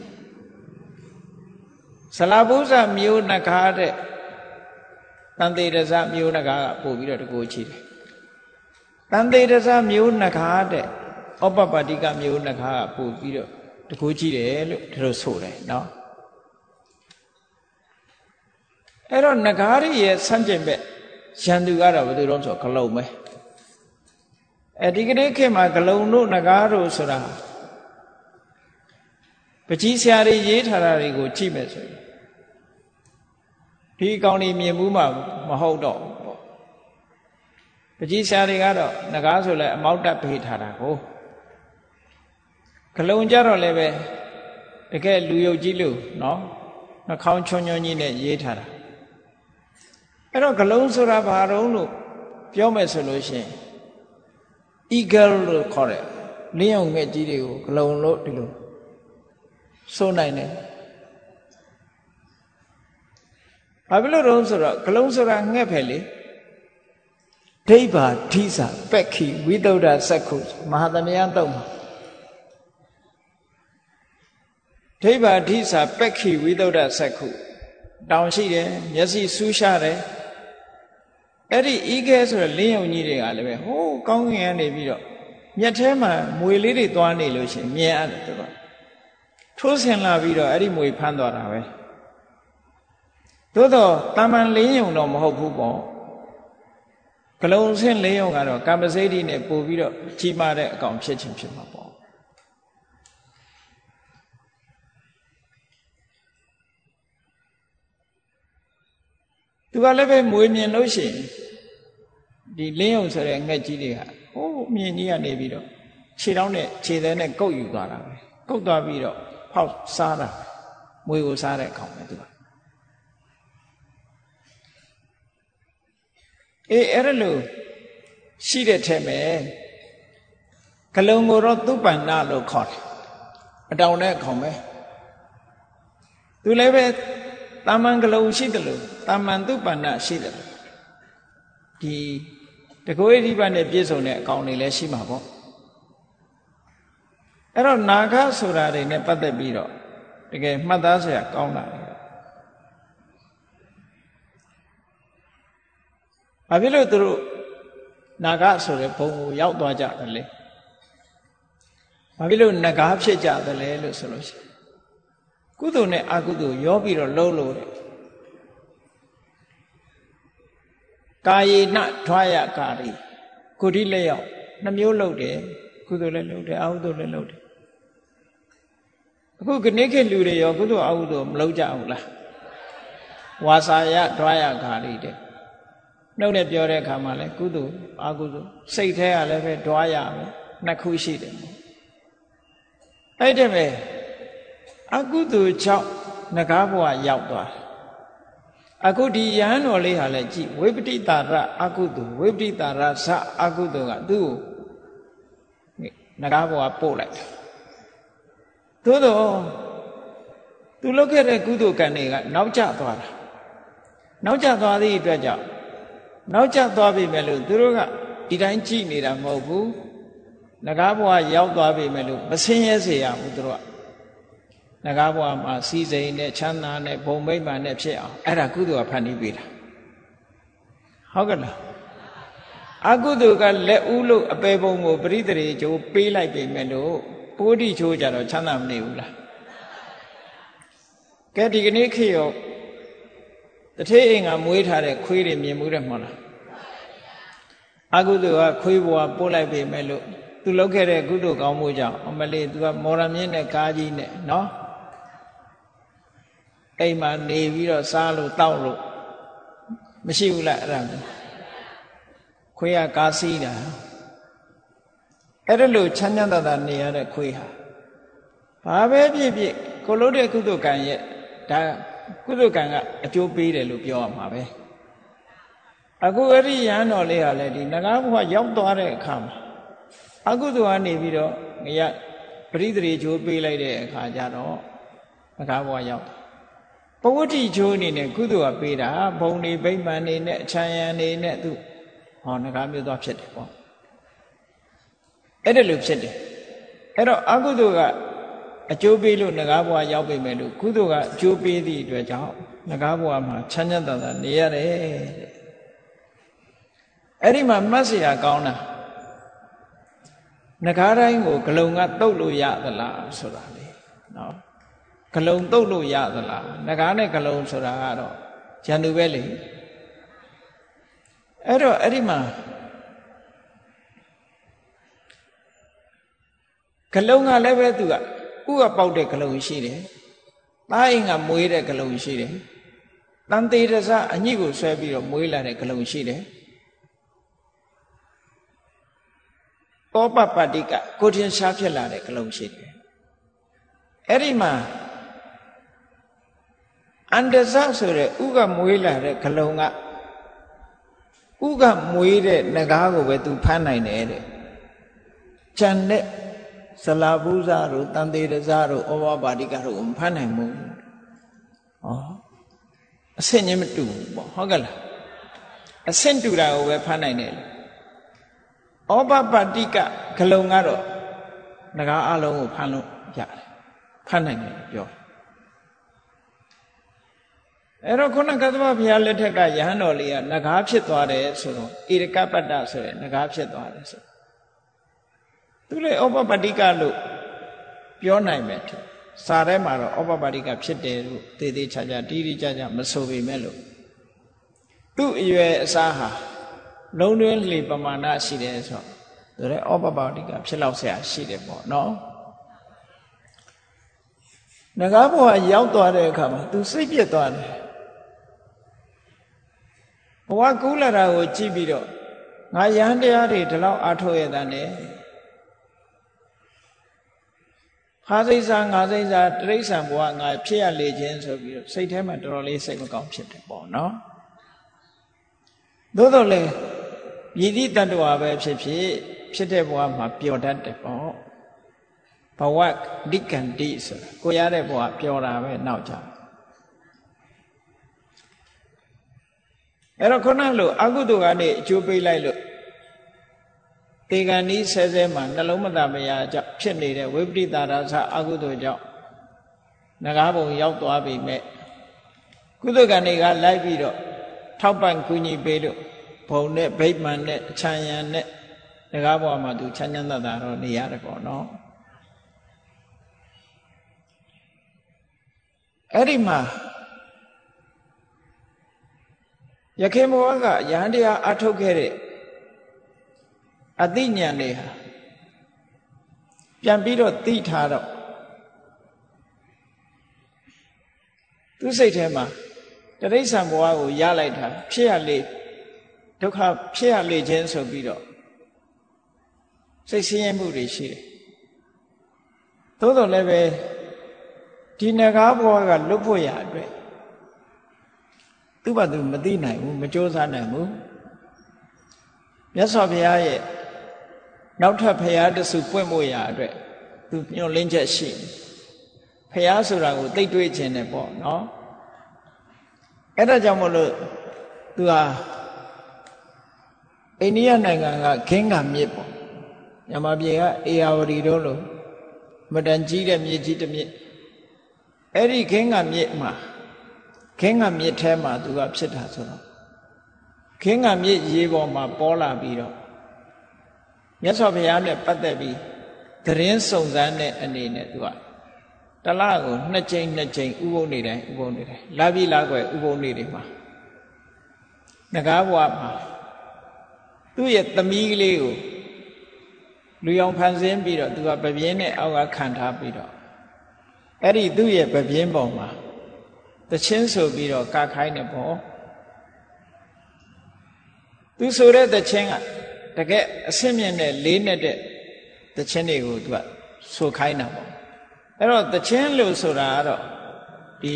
ဆလာဘုဇမျိုးနဂါးတဲ့တန်တေရဇမျိုးနဂါးကပို့ပြီးတော့တကူကြည့်တယ်တန်တေရဇမျိုးနဂါးတဲ့ဩပပတိကမျိုးနဂါးကပို့ပြီးတော့တကူကြည့်တယ်လို့ဒါလို့ဆိုတယ်နော်အဲ့တော့နဂါးရရဲ့ဆန့်ကျင်ဘက်ရန်သူကတော့ဘယ်သူတော့ဆိုဂလုံပဲဒီကနေ့ခေတ်မှာဂလုံတို့နဂါးတို့ဆိုတာပကြီးဆရာတွေရေးထားတာတွေကိုကြည့်မယ်ဆိုရင်ဒီအကောင်ကြီးမြင်မှုမှမဟုတ်တော့ဘူးပေါ့ပကြီးဆရာတွေကတော့နဂါးဆိုလဲအမောက်တက်ဖေးထားတာကိုဂလုံကြတော့လည်းပဲတကယ်လူယုတ်ကြီးလို့နော်နှာခေါင်းချွန်းချွန်းကြီးနဲ့ရေးထားတာအဲ့တော့ဂလုံဆိုတာဘာတော့လို့ပြောမယ်ဆိုလို့ရှိရင် eagle လို့ခေါ်တယ်လင်းအောင်ငှက်ကြီးတွေကိုဂလုံလို့ဒီလိုစိုးနိုင်တယ်ဘာဖြစ်လို့တော့ဆိုတော့ဂလုံဆိုတာငှက်ပဲလေဒိဗ္ဗာဓိစာပက္ခိဝိသုဒ္ဓစက္ခုမဟာသမယတုတ်မှာဒိဗ္ဗာဓိစာပက္ခိဝိသုဒ္ဓစက္ခုတောင်ရှိတယ်မျက်စိစူးရှားတယ်အဲ့ဒီဤကဲဆိုတဲ့လင်းယုံကြီးတွေကလည်းပဲဟိုးကောင်းကင်ကနေပြီးတော့မြက်ထဲမှာမွေလေးတွေသွားနေလို့ရှိရင်မြင်ရတယ်သူကထိုးဆင်လာပြီးတော့အဲ့ဒီမွေဖမ်းသွားတာပဲသို့တော့တာမန်လင်းယုံတော့မဟုတ်ဘူးပေါ့ဂလုံဆင်းလင်းယုံကတော့ကမ္မစိတ်ဓိနဲ့ပို့ပြီးတော့ကြီးမားတဲ့အကောင်ဖြစ်ခြင်းဖြစ်မှာပေါ့သူကလည်းပဲမွေမြင်လို့ရှိရင်ဒီလင်းယုံဆိုတဲ့ငှက်ကြီးတွေကဟိုးမြင်ကြီးကနေပြီးတော့ခြေထောက်နဲ့ခြေသေးနဲ့ကုတ်ယူသွားတာပဲကုတ်သွားပြီးတော့ဖောက်စားတာမွေကိုစားတဲ့ကောင်ပဲသူကအဲ့ဒါလို့ရှိတဲ့ထဲမှာဂလုံကိုတော့သူပန္နလို့ခေါ်တယ်အတောင်နဲ့ခေါ်မယ်သူလည်းပဲတာမန်ဂလုံရှိတယ်လို့တာမန်သူပန္နရှိတယ်ဒီတကောဣတိပတ်နဲ့ပြည့်စုံတဲ့အကောင်တွေလည်းရှိမှာပေါ့အဲ့တော့နာဂဆိုတာတွေနဲ့ပတ်သက်ပြီးတော့တကယ်မှတ်သားစရာကောင်းတာလေဘာဖြစ်လို့သူတို့နာဂဆိုတဲ့ဘုံကိုရောက်သွားကြတယ်လေဘာဖြစ်လို့နဂါဖြစ်ကြတယ်လဲလို့ဆိုလို့ရှိရင်ကုသိုလ်နဲ့အကုသိုလ်ရောပြီးတော့လုံးလို့တဲ့ကာယေနထွာယကာရီကုဋိလက်ရောက်နှမျိုးလုပ်တယ်ကုသိုလ်လည်းလုပ်တယ်အကုသိုလ်လည်းလုပ်တယ်အခုခဏခေတ်လူတွေရောကုသိုလ်အကုသိုလ်မလုပ်ကြဘူးလားဝါစာယထွာယကာရီတဲ့နှုတ်နဲ့ပြောတဲ့အခါမှာလဲကုသိုလ်အကုသိုလ်စိတ်ထဲကလည်းပဲတွားရပဲနှစ်ခုရှိတယ်အဲ့ဒါပဲအကုသိုလ်ကြောင့်ငကားဘဝရောက်သွားတယ်အခုဒီယဟန်တော်လေးဟာလည်းကြည်ဝိပတိတာရအကုသိုလ်ဝိပတိတာရဇအကုသိုလ်ကသူ့ကိုငကားဘဝပို့လိုက်တယ်သို့တော့သူလုပ်ခဲ့တဲ့ကုသိုလ်ကံတွေကနောက်ကျသွားတာနောက်ကျသွားသည့်အတွက်ကြောင့်နောက်ကျသွားပြီမဲ့လို့သူတို့ကဒီတိုင်းကြည်နေတာမဟုတ်ဘူးငကားဘဝရောက်သွားပြီမဲ့လို့မဆင်းရဲစေရဘူးသူတို့ကငကားဘဝမှာစီစိန်နဲ့ချမ်းသာနဲ့ဘုံမိမ့်မှန်နဲ့ဖြစ်အောင်အဲ့ဒါကုသိုလ်ကဖန်တီးပေးတာဟုတ်ကဲ့လားအကုသိုလ်ကလက်ဦးလို့အပေပုံကိုပရိသေရေကျိုးပေးလိုက်ပြီမဲ့လို့ပိုးတိချိုးကြတော့ချမ်းသာမနေဘူးလားကဲဒီကနေ့ခေတ်ရောတထေးအိမ်ကမွေးထားတဲ့ခွေးတွေမြင်မှုတယ်မဟုတ်လားအကုသိုလ်ကခွေးဘဝပို့လိုက်ပြီမဲ့လို့သူလုပ်ခဲ့တဲ့ကုသိုလ်ကောင်းမှုကြောင့်အမလေးသူကမော်ရမြင့်နဲ့ကားကြီးနဲ့နော်အိမ်မှာနေပြီးတော့စားလို့တောက်လို့မရှိဘူးလားအဲ့ဒါခွေးကကားစီးတာအဲ့ဒါလို့ချမ်းချမ်းသာသာနေရတဲ့ခွေးဟာဘာပဲဖြစ်ဖြစ်ကိုလို့တဲ့ကုသိုလ်ကံရဲ့ဒါကုသိုလ်ကံကအကျိုးပေးတယ်လို့ပြောရမှာပဲအခုအဲ့ဒီရဟန်းတော်လေးဟာလည်းဒီငကားဘဝရောက်သွားတဲ့အခါမှာအကုသိုလ်ကနေပြီးတော့ငရပရိသေချိုးပေးလိုက်တဲ့အခါကျတော့ငကားဘဝရောက်ပဝတ္တိချိုးအနေနဲ့ကုသိုလ်ကပေးတာဘုံနေဗိမာန်နေနဲ့အချမ်းရံနေနဲ့သူဟောငကားမျိုးသွားဖြစ်တယ်ပေါ့အဲ့ဒါလိုဖြစ်တယ်အဲ့တော့အကုသိုလ်ကအကျိုးပေးလို့ငကားဘဝရောက်ပြီမဲ့လို့ကုသိုလ်ကအကျိုးပေးသည့်အတွက်ကြောင့်ငကားဘဝမှာချမ်းသာသာနေရတယ်တဲ့အဲ့ဒီမှာမှတ်เสียကောင်းတာငကားတိုင်းကိုဂလုံကတုတ်လို့ရသလားဆိုတာလေနော်ဂလုံတုတ်လို့ရသလားငကားနဲ့ဂလုံဆိုတာကတော့ရန်သူပဲလေအဲ့တော့အဲ့ဒီမှာဂလုံကလည်းပဲသူကဥကပေါက်တဲ့ဂလုံရှိတယ်။သားအိမ်ကမွေးတဲ့ဂလုံရှိတယ်။တန်သေးတစအညိကိုဆွဲပြီးတော့မွေးလာတဲ့ဂလုံရှိတယ်။ပောပပတ္တိကကိုထင်ရှားဖြစ်လာတဲ့ဂလုံရှိတယ်။အဲ့ဒီမှာအန္တဇဆိုတဲ့ဥကမွေးလာတဲ့ဂလုံကဥကမွေးတဲ့နဂါးကိုပဲသူဖမ်းနိုင်တယ်တဲ့ကျန်တဲ့ဇလာပူဇာတို့တန်သေးရဇာတို့ဩဝပါတိကတို့ကိုမဖမ်းနိုင်ဘူးဟောအဆင့်ချင်းမတူဘူးပေါ့ဟုတ်ကဲ့လားအဆင့်တူတာကိုပဲဖမ်းနိုင်တယ်ဩဝပါတိကဂလုံကတော့နဂါးအလုံးကိုဖမ်းလို့ရတယ်ဖမ်းနိုင်တယ်ပြောအဲ့တော့ခုနကသဗ္ဗဘုရားလက်ထက်ကယဟန်တော်လေးကနဂါးဖြစ်သွားတယ်ဆိုတော့ဣရကပတ္တဆိုတဲ့နဂါးဖြစ်သွားတယ်ဆိုသူလေဩပပတိကလို့ပြောနိုင်မယ်စာထဲမှာတော့ဩပပတိကဖြစ်တယ်လို့သေသေးချာချာတိတိကျကျမဆိုပေမဲ့လို့သူ့အရွယ်အစားဟာလုံးတွင်းလေပမာဏရှိတယ်ဆိုတော့ဒါလည်းဩပပတိကဖြစ်လောက်ဆရာရှိတယ်ပေါ့နော်နဂါးဘဝရောက်သွားတဲ့အခါမှာသူစိတ်ပြည့်သွားတယ်ဘဝကူးလာတာကိုကြည့်ပြီးတော့ငါယဟန်တရားတွေဒီလောက်အားထုတ်ရတဲ့နဲ့ဟာစိတ်စားငါစိတ်စားတိရစ္ဆာန်ဘဝငါဖြစ်ရလေခြင်းဆိုပြီးတော့စိတ်ထဲမှာတော်တော်လေးစိတ်မကောင်းဖြစ်တယ်ပေါ့နော်သို့တော်လည်းယတိတ္တဝါပဲဖြစ်တဲ့ဘဝမှာပျော်တတ်တယ်ပေါ့ဘဝဒိက္ခန္တိဆိုတာကိုရတဲ့ဘဝပျော်တာပဲနောက်ကြအဲ့တော့ခုနလိုအကုသိုလ်ကနေအကျိုးပေးလိုက်လို့တေဂန်ဤဆဲဆဲမှာနှလုံးမသားမယာကြောင့်ဖြစ်နေတဲ့ဝိပရိတာရသအကုသိုလ်ကြောင့်နဂါးဘုံရောက်သွားပြီမဲ့ကုသိုလ်ကံတွေကလိုက်ပြီးတော့ထောက်ပံ့ကူညီပေးလို့ဘုံနဲ့ဗိမာန်နဲ့အချမ်းရံနဲ့နဂါးဘဝမှာသူချမ်းချမ်းသာသာတော့နေရတယ်ပေါ့နော်အဲ့ဒီမှာယခေဘဝကယဟန်တရားအထုတ်ခဲ့တဲ့အသိဉာဏ်တွေဟာပြန်ပြီးတော့သိထားတော့သူစိတ်ထဲမှာတရိစ္ဆာန်ဘဝကိုရလိုက်တာဖြစ်ရလေဒုက္ခဖြစ်ရလေခြင်းဆိုပြီးတော့စိတ်ဆင်းရဲမှုတွေရှိတယ်သို့တော်လည်းပဲဒီနဂါးဘဝကလွတ်ဖို့ရအတွက်သူ့ဘာသူမသိနိုင်ဘူးမကြိုးစားနိုင်ဘူးမြတ်စွာဘုရားရဲ့နောက်ထပ်ဘုရားတဆူပွင့်ဖို့ရအတွက်သူညွှန်လင်းချက်ရှိဘုရားဆိုတာကိုသိတွေးခြင်းနဲ့ပေါ့နော်အဲ့ဒါကြောင့်မလို့သူဟာအိန္ဒိယနိုင်ငံကခင်းကမြစ်ပေါ့မြန်မာပြည်ကအေယာဝတီတို့လိုမတန်ကြီးတဲ့မြစ်ကြီးတစ်မြစ်အဲ့ဒီခင်းကမြစ်မှာခင်းကမြစ်ထဲမှာသူကဖြစ်တာဆိုတော့ခင်းကမြစ်ရေပေါ်မှာပေါ်လာပြီးတော့မြတ်စွာဘုရားနဲ့ပတ်သက်ပြီးသတင်းစုံစမ်းတဲ့အနေနဲ့သူကတလကို2ကြိမ်ဥပုံနေတိုင်းလာပြီးလာွယ်ဥပုံနေတွေမှာနဂါးဘဝမှာသူ့ရဲ့သမီးကလေးကိုလူရောင်ဖန်ဆင်းပြီးတော့သူကပပြင်းနဲ့အောက်ကခံထားပြီးတော့အဲ့ဒီသူ့ရဲ့ပပြင်းပေါ်မှာတချင်းဆိုပြီးတော့ကခိုင်းနေပေါ့သူဆိုတဲ့တချင်းကတကယ်အဆင့်မြင့်တဲ့လေးနဲ့တဲ့တချင်းတွေကိုသူကဆိုခိုင်းတာပေါ့အဲ့တော့တချင်းလို့ဆိုတာကတော့ဒီ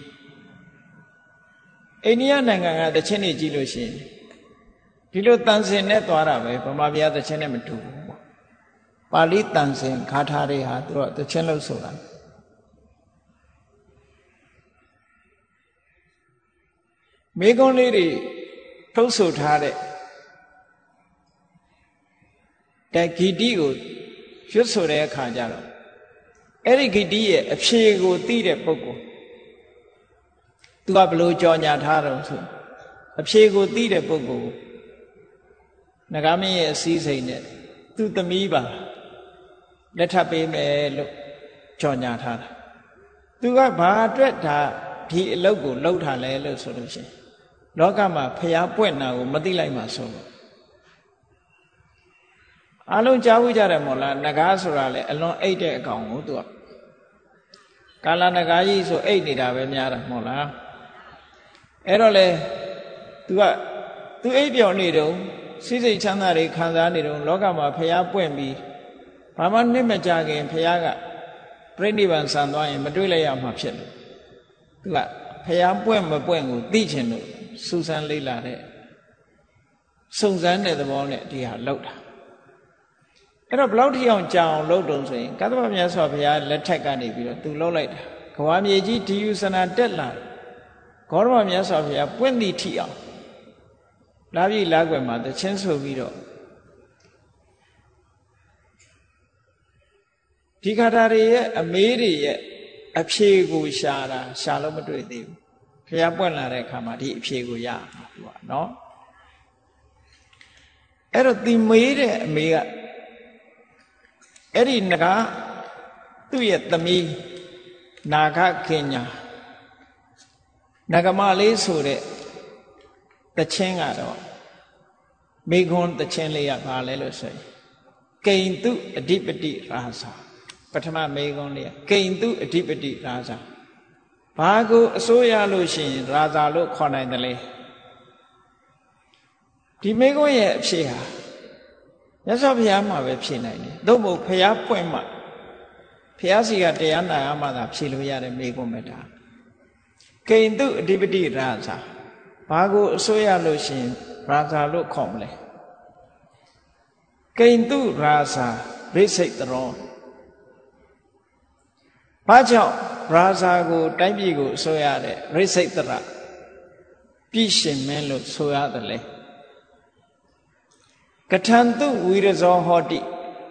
အိန္ဒိယနိုင်ငံကတချင်းတွေကြည့်လို့ရှိရင်ဒီလိုတန်စင်နဲ့သွားတာပဲဗမာပြည်တချင်းနဲ့မတူဘူးပေါ့ပါဠိတန်စင်ဂါထာတွေဟာသူတို့တချင်းလို့ဆိုတာမိဂုံးလေးတွေထုတ်ဆိုထားတဲ့ဂီတိကိုရွတ်ဆိုတဲ့အခါကျတော့အဲ့ဒီဂီတိရဲ့အဖြေကိုသိတဲ့ပုဂ္ဂိုလ်သူကဘယ်လိုကြော်ညာထားတော့ဆိုအဖြေကိုသိတဲ့ပုဂ္ဂိုလ်နဂါမင်းရဲ့အစည်းစိမ်နဲ့သူ့သမီးပါလက်ထပ်ပေးမယ်လို့ကြော်ညာထားတာသူကဘာအတွက်ဒါဒီအလုပ်ကိုလုပ်ထားလဲလို့ဆိုလို့ရှိရင်လောကမှာဖျားပွင့်တာကိုမသိလိုက်မှဆိုလို့အလုံးကြားဝကြတယ်မို့လားနဂါးဆိုတာလေအလွန်အိတ်တဲ့အကောင်ကိုသူကကာလနဂါးကြီးဆိုအိတ်နေတာပဲများတာမို့လားအဲ့တော့လေသူအိတ်ပြောင်းနေတော့စိစိတ်ချမ်းသာတွေခံစားနေတော့လောကမှာဖျားပွင့်ပြီးဘာမှနှိမ့်မကြခင်ဖျားကပြိဋိဘံဆံသွားရင်မတွေ့လိုက်ရမှာဖြစ်တယ်သူကဖျားပွင့်မပွင့်ကိုသိချင်လို့စူးစမ်းလေ့လာတဲ့စုံစမ်းတဲ့သဘောနဲ့ဒီဟာလောက်တာအဲ့တော့ဘလောက်ထိအောင်ကြာအောင်လုပ်တုံဆိုရင်ကတ္တဗမြတ်စွာဘုရားလက်ထက်ကနေပြီးတော့သူလှုပ်လိုက်တာကဝါမြေကြီးဒီယူဆနာတက်လာဂေါတမမြတ်စွာဘုရားပွင့်သည့်ထိအောင်လာပြီလားကွယ်မှာတချင်းဆိုပြီးတော့ဒီခါတာတွေရဲ့အမေးတွေရဲ့အဖြေကိုရှာတာရှာလို့မတွေ့သေးဘူးဘုရားပွင့်လာတဲ့အခါမှာဒီအဖြေကိုရမှာသူကနော်အဲ့တော့ဒီမေးတဲ့အမေကအဲ့ဒီငါသူ့ရဲ့သမီးနာဂခင်ညာနဂမလေးဆိုတဲ့တချင်းကတော့မိခွန်းတချင်းလေးရပါလဲလို့ဆိုရင်ကိဉ္တုအဓိပတိရာဇာပထမမိခွန်းလေးကိဉ္တုအဓိပတိရာဇာဘာကိုအစိုးရလို့ရှိရင်ရာဇာလို့ခေါ်နိုင်တယ်လေဒီမိခွန်းရဲ့အဖြစ်ဟာမြတ်စွာဘုရားမှာပဲဖြေနိုင်တယ်သို့မဟုတ်ဘုရားပွင့်မှဘုရားစီကတရားနာရမှသာဖြေလို့ရတဲ့မိခွန်းပဲဒါကိဉ္တုအဓိပတိရာဇာဘာကိုအစိုးရလို့ရှိရင်ရာဇာလို့ခေါ်မလဲကိဉ္တုရာဇာရိစိတ်တရောဘာကြောင့်ရာဇာကိုတိုင်းပြည်ကိုအစိုးရတဲ့ရိစိတ်တရပြည်ရှင်မင်းလို့ဆိုရတယ်လေကထံတုဝိရဇောဟောတိ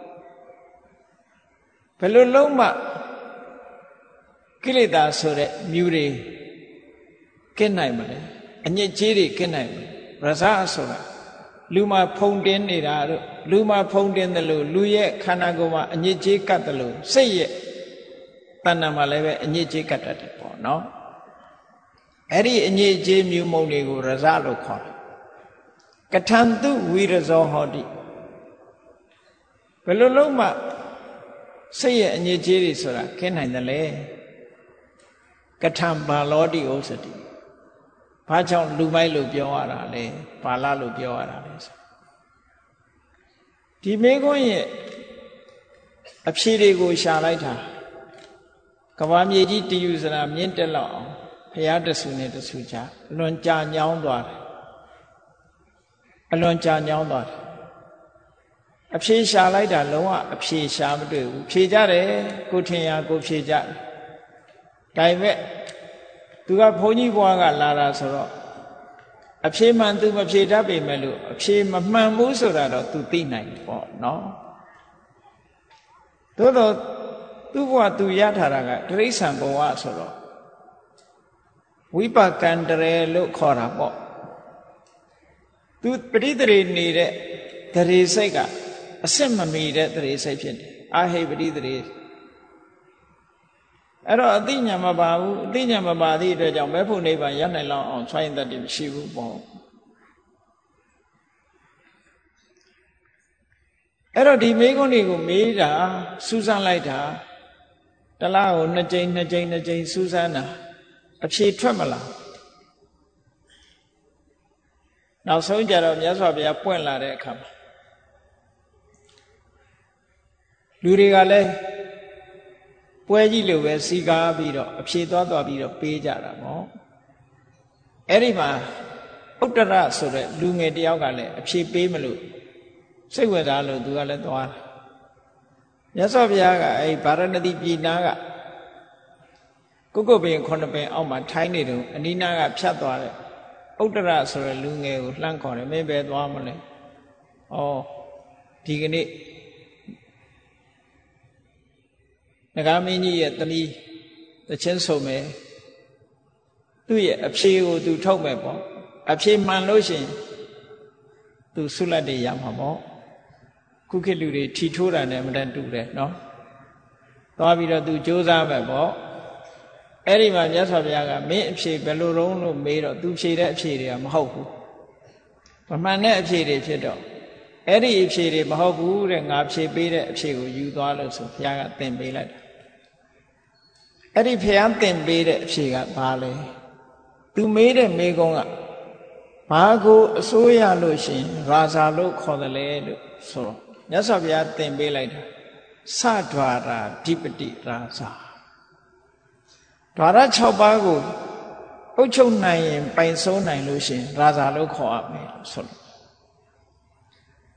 ဘယ်လိုလုံးမှကိလေသာဆိုတဲ့မြူတွေကင်းနိုင်မလဲအညစ်အကြေးတွေကင်းနိုင်မလဲရဇဆိုတာလူမှာဖုံတင်းနေတာတို့လူမှာဖုံတင်းတယ်လို့လူရဲ့ခန္ဓာကိုယ်မှာအညစ်အကြေးကတ်တယ်လို့စိတ်ရဲ့တဏ္ဍာမှာလည်းပဲအညစ်အကြေးကတ်တတ်တယ်ပေါ့နော်အဲ့ဒီအညစ်အကြေးမြူမုံတွေကိုရဇလို့ခေါ်တယ်ကထံတုဝိရဇောဟောတိဘယ်လိုလုံးမှစိတ်ရဲ့အညစ်အကြေးတွေဆိုတာခင်းနိုင်တယ်လေကထံဘာလောတိဥစ္စတိဘာကြောင့်လူမိုက်လို့ပြောရတာလဲဘာလလို့ပြောရတာလဲဆိုဒီမိခွန်းရဲ့အဖြေတွေကိုရှာလိုက်တာကဘာမြေကြီးတည်ယူစရာမြင့်တက်လောက်အောင်ဘုရားတဆူနဲ့တဆူချအလွန်ကြာညောင်းသွားတယ်အလွန်ကြာညောင်းသွားတယ်အဖြေရှာလိုက်တာလုံးဝအဖြေရှာမတွေ့ဘူးဖြေကြတယ်ကိုထင်ရကိုဖြေကြတယ်ဒါပေမဲ့သူကဘုန်းကြီးဘွားကလာတာဆိုတော့အဖြေမှန်သူမဖြေတတ်ပေမဲ့လို့အဖြေမမှန်ဘူးဆိုတာတော့သူသိနိုင်ပေါ့နော်သို့တော့သူ့ဘဝသူရထားတာကတိရစ္ဆာန်ဘဝဆိုတော့ဝိပကံတရေလို့ခေါ်တာပေါ့သူပဋိသရေနေတဲ့တရေစိတ်ကအစစ်မမီတဲ့တရေစိတ်ဖြစ်တယ်အာဟိပဋိသရေအဲ့တော့အသိဉာဏ်မပါဘူးအသိဉာဏ်မပါသည့်အတွက်ကြောင့်မဲ့ဖို့နိဗ္ဗာန်ရနိုင်လောက်အောင်ဆွမ်းရင်တတ်တယ်မရှိဘူးပေါ့အဲ့တော့ဒီမေးခွန်းတွေကိုမေးတာစူးစမ်းလိုက်တာတလားကို2ကြိမ်စူးစမ်းတာအဖြေထွက်မလားနောက်ဆုံးကြတော့မြတ်စွာဘုရားပွင့်လာတဲ့အခါမှာလူတွေကလည်းပွဲကြီးလိုပဲစီကားပြီးတော့အဖြေသွားပြီးတော့ပေးကြတာပေါ့အဲ့ဒီမှာဥတ္တရဆိုတဲ့လူငယ်တယောက်ကလည်းအဖြေပေးမလို့စိတ်ဝင်စားလို့သူကလည်းသွားတာမြတ်စွာဘုရားကအဲ့ဗာရဏသီပြည်နာကကုက္ကုပင်9ပင်အောက်မှာထိုင်းနေတုန်းအနိနာကဖြတ်သွားတဲ့ဥတ္တရဆိုတဲ့လူငယ်ကိုလှမ်းခေါ်တယ်မင်းပဲသွားမလဲဩဒီကနေ့နဂါမင်းကြီးရဲ့သမီးတချင်းဆိုမယ်သူ့ရဲ့အဖြေကိုသူထုတ်မယ်ပေါ့အဖြေမှန်လို့ရှိရင်သူဆုလတ်တွေရမှာပေါ့ခုခေတ်လူတွေထီထိုးတာနဲ့မတန်တူတယ်နော်သွားပြီးတော့သူစ조사မယ်ပေါ့အဲ့ဒီမှာမြတ်စွာဘုရားကမင်းအဖြေဘယ်လိုတုံးလို့မေးတော့သူဖြေတဲ့အဖြေတွေကမဟုတ်ဘူးမမှန်တဲ့အဖြေတွေဖြစ်တော့အဲ့ဒီအဖြေတွေမဟုတ်ဘူးတဲ့ငါဖြေပေးတဲ့အဖြေကိုယူသွားလို့ဆိုဘုရားကသင်ပေးလိုက်တာအဲ့ဒီဘုရားသင်ပေးတဲ့အဖြေကဘာလဲသူမေးတဲ့မေးခွန်းကဘာကိုအစိုးရလို့ရှိရင်ရာဇာလို့ခေါ်တယ်လေလို့ဆိုတော့မြတ်စွာဘုရားသင်ပေးလိုက်တာသဒွါရာဓိပတိရာဇာဓာရ6ပါးကိုအုပ်ချုပ်နိုင်ရင်ပိုင်စိုးနိုင်လို့ရှိရင်ရာဇာလို့ခေါ်ရမယ်လို့ဆိုလို့